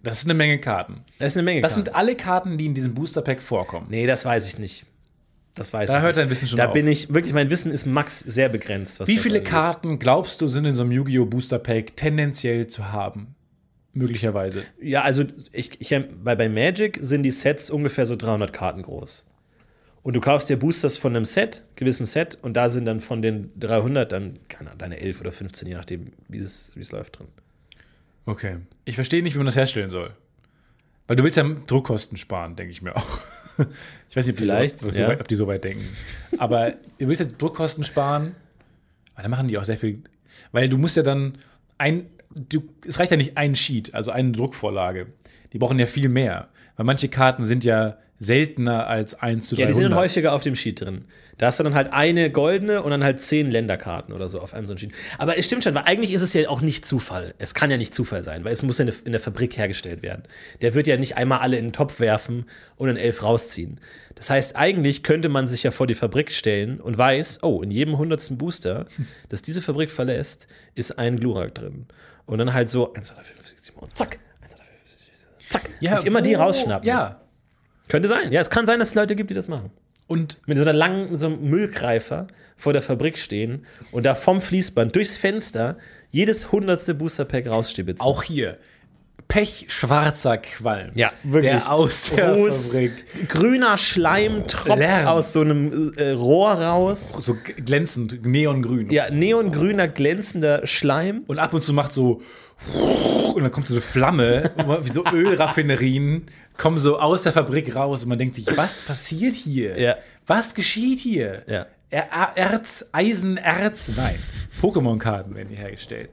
Das ist eine Menge Karten. Das ist eine Menge Das Karten. sind alle Karten, die in diesem Booster-Pack vorkommen. Nee, das weiß ich nicht. Das weiß Da ich hört nicht. dein Wissen schon Da auf. bin ich, wirklich, mein Wissen ist max sehr begrenzt. Was Wie das viele angeht. Karten glaubst du sind in so einem Yu-Gi-Oh! Booster-Pack tendenziell zu haben? Möglicherweise. Ja, also ich, ich, bei, bei Magic sind die Sets ungefähr so dreihundert Karten groß. Und du kaufst dir Boosters von einem Set, gewissen Set, und da sind dann von den dreihundert dann, keine Ahnung, deine elf oder fünfzehn, je nachdem, wie es, wie es läuft drin. Okay. Ich verstehe nicht, wie man das herstellen soll. Weil du willst ja Druckkosten sparen, denke ich mir auch. Ich weiß nicht, ob die, Vielleicht, so, so ja. weit, ob die so weit denken. Aber du willst ja Druckkosten sparen, aber dann machen die auch sehr viel. Weil du musst ja dann ein, du, es reicht ja nicht ein Sheet, also eine Druckvorlage. Die brauchen ja viel mehr. Weil manche Karten sind ja seltener als eins zu Ja, die sind dann dreihundert. häufiger auf dem Sheet drin. Da hast du dann halt eine goldene und dann halt zehn Länderkarten oder so auf einem so einen Sheet. Aber es stimmt schon, weil eigentlich ist es ja auch nicht Zufall. Es kann ja nicht Zufall sein, weil es muss ja in der- in der Fabrik hergestellt werden. Der wird ja nicht einmal alle in den Topf werfen und dann elf rausziehen. Das heißt, eigentlich könnte man sich ja vor die Fabrik stellen und weiß, oh, in jedem hundertsten Booster, das diese Fabrik verlässt, ist ein Glurak drin. Und dann halt so, eins, zwei, drei, vier, fünf, sechs, sieben, und zack, eins, zwei, drei, vier, fünf, sechs, sieben, zack, Ja, sich immer die wo- rausschnappen. Ja. Könnte sein. Ja, es kann sein, dass es Leute gibt, die das machen. Und Mit so einer langen, mit so einem Müllgreifer vor der Fabrik stehen und da vom Fließband durchs Fenster jedes hundertste Booster-Pack rausstibitzen. auch hier pechschwarzer Qualm. Ja, wirklich. Der aus der Groß, Fabrik. grüner Schleim tropft Lärm. aus so einem äh, Rohr raus. So g- glänzend, neongrün. Ja, neongrüner, glänzender Schleim. Und ab und zu macht so und dann kommt so eine Flamme, wie so Ölraffinerien kommen so aus der Fabrik raus und man denkt sich, was passiert hier? Ja. Was geschieht hier? Ja. Er Erz, Eisenerz, nein. Pokémon-Karten werden hier hergestellt.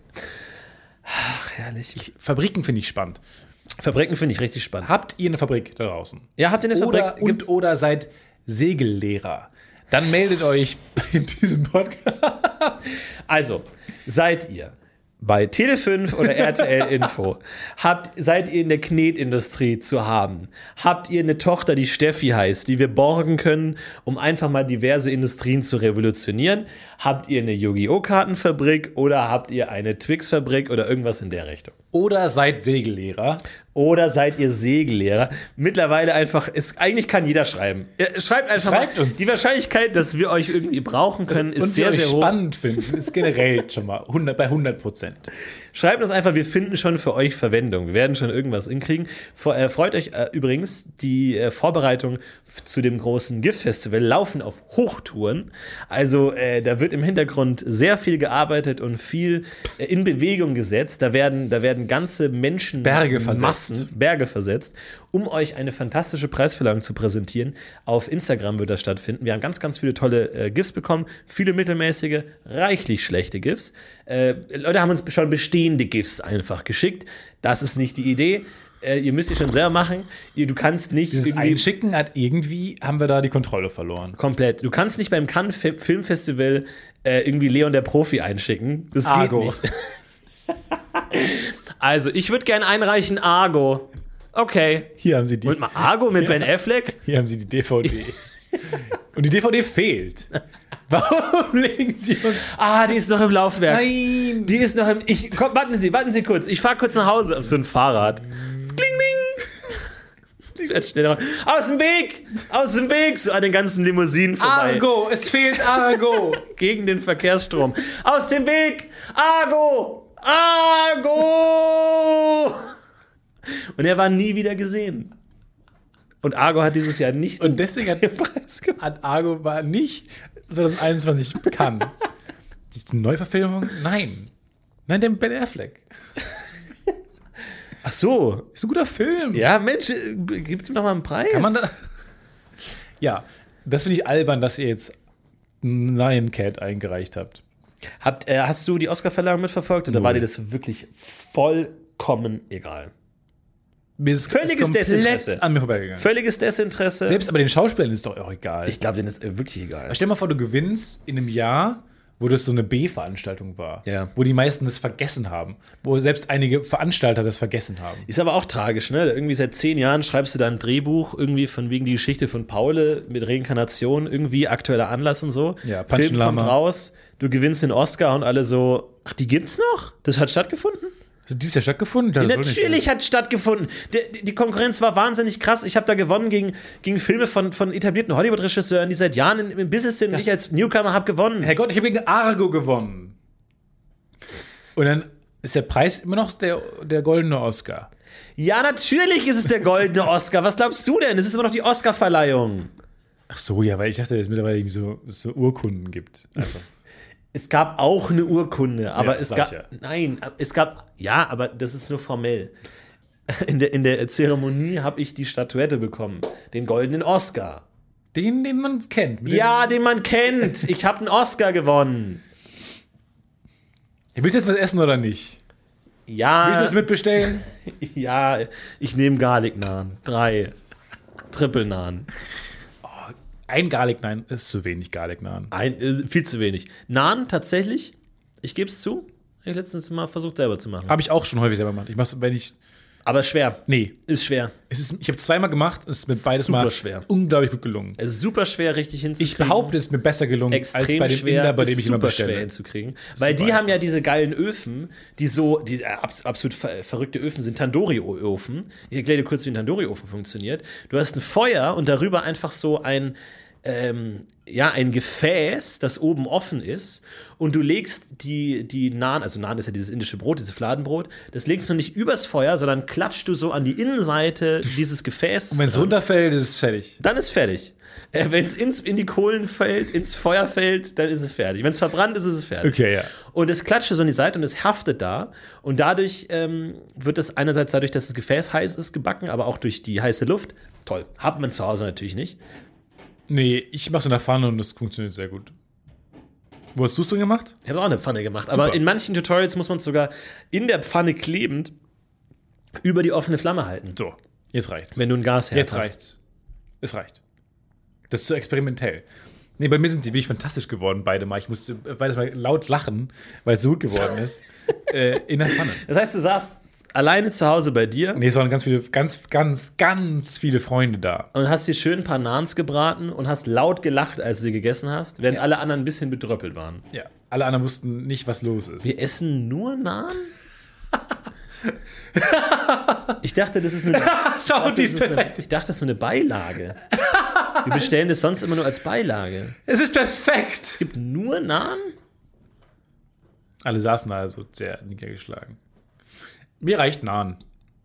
Ach, herrlich. Fabriken finde ich spannend. Fabriken finde ich richtig spannend. Habt ihr eine Fabrik da draußen? Ja, habt ihr eine Oder, Fabrik? und, Gibt's- oder seid Segellehrer? Dann meldet euch in diesem Podcast. Also, seid ihr bei Tele fünf oder R T L Info? Habt, seid ihr in der Knetindustrie zu haben? Habt ihr eine Tochter, die Steffi heißt, die wir borgen können, um einfach mal diverse Industrien zu revolutionieren? Habt ihr eine Yu-Gi-Oh! Kartenfabrik oder habt ihr eine Twix-Fabrik oder irgendwas in der Richtung? Oder seid Segellehrer. Oder seid ihr Segellehrer? Mittlerweile einfach, es, eigentlich kann jeder schreiben. Ja, schreibt einfach Schreibt mal. uns. Die Wahrscheinlichkeit, dass wir euch irgendwie brauchen können, ist Und sehr, wir sehr euch hoch. spannend finden, ist generell schon mal hundert, bei hundert Prozent. Schreibt uns einfach, wir finden schon für euch Verwendung. Wir werden schon irgendwas hinkriegen. Vor- äh, Freut euch äh, übrigens, die äh, Vorbereitungen f- zu dem großen GIF-Festival laufen auf Hochtouren. Also äh, da wird im Hintergrund sehr viel gearbeitet und viel äh, in Bewegung gesetzt. Da werden, da werden ganze Menschen Berge versetzt. Massen, Berge versetzt, um euch eine fantastische Preisverleihung zu präsentieren. Auf Instagram wird das stattfinden. Wir haben ganz, ganz viele tolle äh, GIFs bekommen. Viele mittelmäßige, reichlich schlechte GIFs. Äh, Leute haben uns schon bestehende GIFs einfach geschickt. Das ist nicht die Idee. Äh, ihr müsst die schon selber machen. Ihr, du kannst nicht Dieses irgendwie Einschicken hat irgendwie, haben wir da die Kontrolle verloren. komplett. Du kannst nicht beim Cannes Fi- Filmfestival äh, irgendwie Leon der Profi einschicken. Das Argo. geht nicht. Also, ich würde gerne einreichen Argo. Okay. Hier haben sie die, Und mal Argo mit Ben Affleck? hier haben sie die D V D. Und die D V D fehlt. Warum legen sie uns... Ah, die ist noch im Laufwerk. Nein! Die ist noch im. Ich, komm, warten Sie, warten Sie kurz. Ich fahre kurz nach Hause auf so ein Fahrrad. Kling, kling. Ich werd schneller. Aus dem Weg! Aus dem Weg! So an den ganzen Limousinen vorbei. Argo! Es fehlt Argo! Gegen den Verkehrsstrom. Aus dem Weg! Argo! Argo! Und er war nie wieder gesehen. Und Argo hat dieses Jahr nicht Und deswegen hat, den Preis gewonnen. hat Argo war nicht zwanzig einundzwanzig bekannt. Die Neuverfilmung? Nein. Nein, der Ben Affleck. Ach so. Ist ein guter Film. Ja, Mensch, äh, gibt ihm doch mal einen Preis. Kann man da. Ja, das finde ich albern, dass ihr jetzt Lion Cat eingereicht habt. Habt, äh, hast du die Oscarverleihung mitverfolgt oder Null. war dir das wirklich vollkommen egal? Mir ist Völliges ist komplett Desinteresse. an mir vorbeigegangen. Völliges Desinteresse. Selbst aber den Schauspielern ist doch auch egal. ich glaube, denen ist äh, wirklich egal. Stell dir mal vor, du gewinnst in einem Jahr, wo das so eine B-Veranstaltung war. Ja. Wo die meisten das vergessen haben. Wo selbst einige Veranstalter das vergessen haben. Ist aber auch tragisch, ne? Irgendwie seit zehn Jahren schreibst du da ein Drehbuch, irgendwie von wegen die Geschichte von Paul mit Reinkarnation, irgendwie aktueller Anlass und so. Ja, Film kommt Punchenlama. raus, du gewinnst den Oscar und alle so, ach, die gibt's noch? Das hat stattgefunden? Hat dieses Jahr stattgefunden? Ja, natürlich hat stattgefunden. Die, die Konkurrenz war wahnsinnig krass. Ich habe da gewonnen gegen, gegen Filme von, von etablierten Hollywood-Regisseuren, die seit Jahren im, im Business sind. Ja. Und ich als Newcomer habe gewonnen. Herrgott, ich habe gegen Argo gewonnen. Und dann ist der Preis immer noch der, der goldene Oscar. Ja, natürlich ist es der goldene Oscar. Was glaubst du denn? Es ist immer noch die Oscar-Verleihung. Ach so, ja, weil ich dachte, dass es mittlerweile irgendwie so, so Urkunden gibt. Einfach. Es gab auch eine Urkunde, aber ja, es gab. ja. Nein, es gab. Ja, aber das ist nur formell. In der, in der Zeremonie habe ich die Statuette bekommen. Den goldenen Oscar. Den, den man kennt. Ja, den man kennt. Ich habe einen Oscar gewonnen. Willst du jetzt was essen oder nicht? Ja. Willst du das mitbestellen? Ja, ich nehme Garlic-Naan. Drei. Triple-Naan. Ein Garlic-Naan ist zu wenig Garlic-Naan. Ein, äh, viel zu wenig. Naan tatsächlich, ich gebe es zu, habe ich letztens mal versucht selber zu machen. Habe ich auch schon häufig selber gemacht. Ich mach's, wenn ich. Aber schwer. Nee. Ist schwer. Es ist, ich habe es zweimal gemacht, es ist mir beides Super mal schwer. unglaublich gut gelungen. Es ist super schwer, richtig hinzukriegen. Ich behaupte, es ist mir besser gelungen Extrem als bei dem schwer, Inder, bei dem ich immer super bestelle. schwer hinzukriegen. Weil die haben ja diese geilen Öfen, die so, die absolut ver verrückte Öfen sind Tandoori-Öfen. Ich erkläre dir kurz, wie ein Tandoori-Ofen funktioniert. Du hast ein Feuer und darüber einfach so ein Ähm, ja, ein Gefäß, das oben offen ist und du legst die, die Naan, also Naan ist ja dieses indische Brot, dieses Fladenbrot, das legst du nicht übers Feuer, sondern klatschst du so an die Innenseite dieses Gefäßes. Und wenn es runterfällt, ist es fertig. Dann ist fertig. Äh, wenn es in die Kohlen fällt, ins Feuer fällt, dann ist es fertig. Wenn es verbrannt ist, ist es fertig. Okay, ja. Und es klatscht so an die Seite und es haftet da. Und dadurch ähm, wird es einerseits dadurch, dass das Gefäß heiß ist, gebacken, aber auch durch die heiße Luft. Toll. Hat man zu Hause natürlich nicht. Nee, ich mach's in der Pfanne und das funktioniert sehr gut. Wo hast du es drin gemacht? Ich habe auch eine Pfanne gemacht. Super. Aber in manchen Tutorials muss man es sogar in der Pfanne klebend über die offene Flamme halten. So, jetzt reicht's. Wenn du ein Gasherd Jetzt hast. reicht's. Es reicht. Das ist so experimentell. Nee, bei mir sind die wirklich fantastisch geworden, beide mal. Ich musste beides mal laut lachen, weil es so gut geworden ist. äh, in der Pfanne. Das heißt, du saßt alleine zu Hause bei dir Nee, es waren ganz viele, ganz, ganz, ganz viele Freunde da. und hast dir schön ein paar Naans gebraten und hast laut gelacht, als du sie gegessen hast, während alle anderen ein bisschen bedröppelt waren. Ja. Alle anderen wussten nicht, was los ist. Wir essen nur Naan? Ich dachte, das ist nur eine, Schau, die das ist ist eine, perfekt. ich dachte, das ist nur eine Beilage. Wir bestellen das sonst immer nur als Beilage. Es ist perfekt. Es gibt nur Naan? Alle saßen da also sehr niedergeschlagen. Mir reicht Naan.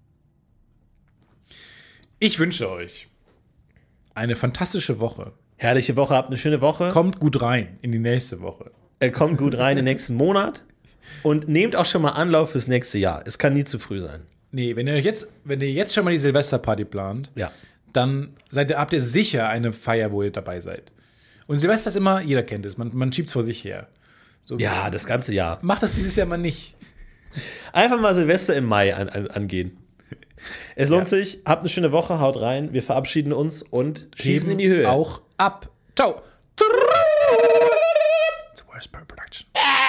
Ich wünsche euch eine fantastische Woche. Herrliche Woche, habt eine schöne Woche. Kommt gut rein in die nächste Woche. Er kommt gut rein in den nächsten Monat. Und nehmt auch schon mal Anlauf fürs nächste Jahr. Es kann nie zu früh sein. Nee, wenn ihr euch jetzt, wenn ihr jetzt schon mal die Silvesterparty plant, Ja. dann seid ihr, habt ihr sicher eine Feier, wo ihr dabei seid. Und Silvester ist immer, jeder kennt es, man, man schiebt es vor sich her. So, Ja, das ganze Jahr. Macht das dieses Jahr mal nicht. Einfach mal Silvester im Mai an, an, angehen. Es lohnt Ja. sich. Habt eine schöne Woche. Haut rein. Wir verabschieden uns und schießen in die Höhe. Auch ab. Ciao. It's the worst part of production.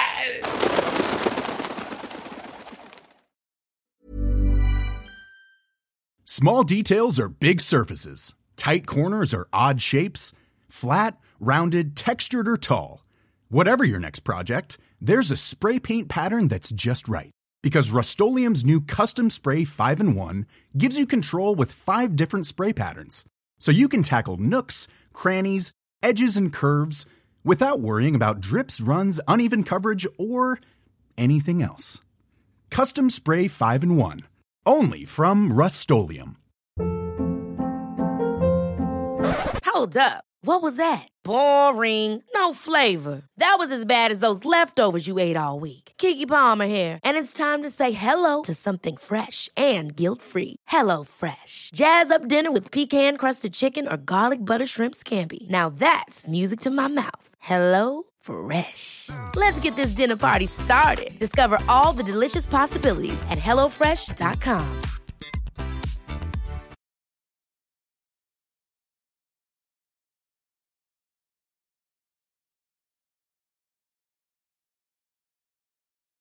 Small details are big surfaces. Tight corners are odd shapes. Flat, rounded, textured, or tall. Whatever your next project, there's a spray paint pattern that's just right. Because Rust-Oleum's new Custom Spray five in one gives you control with five different spray patterns. So you can tackle nooks, crannies, edges, and curves without worrying about drips, runs, uneven coverage, or anything else. Custom Spray five in one. Only from Rust-Oleum. Hold up. What was that? Boring. No flavor. That was as bad as those leftovers you ate all week. Keke Palmer here, and it's time to say hello to something fresh and guilt-free. Hello Fresh. Jazz up dinner with pecan-crusted chicken or garlic butter shrimp scampi. Now that's music to my mouth. Hello Fresh. Let's get this dinner party started. Discover all the delicious possibilities at hello fresh dot com.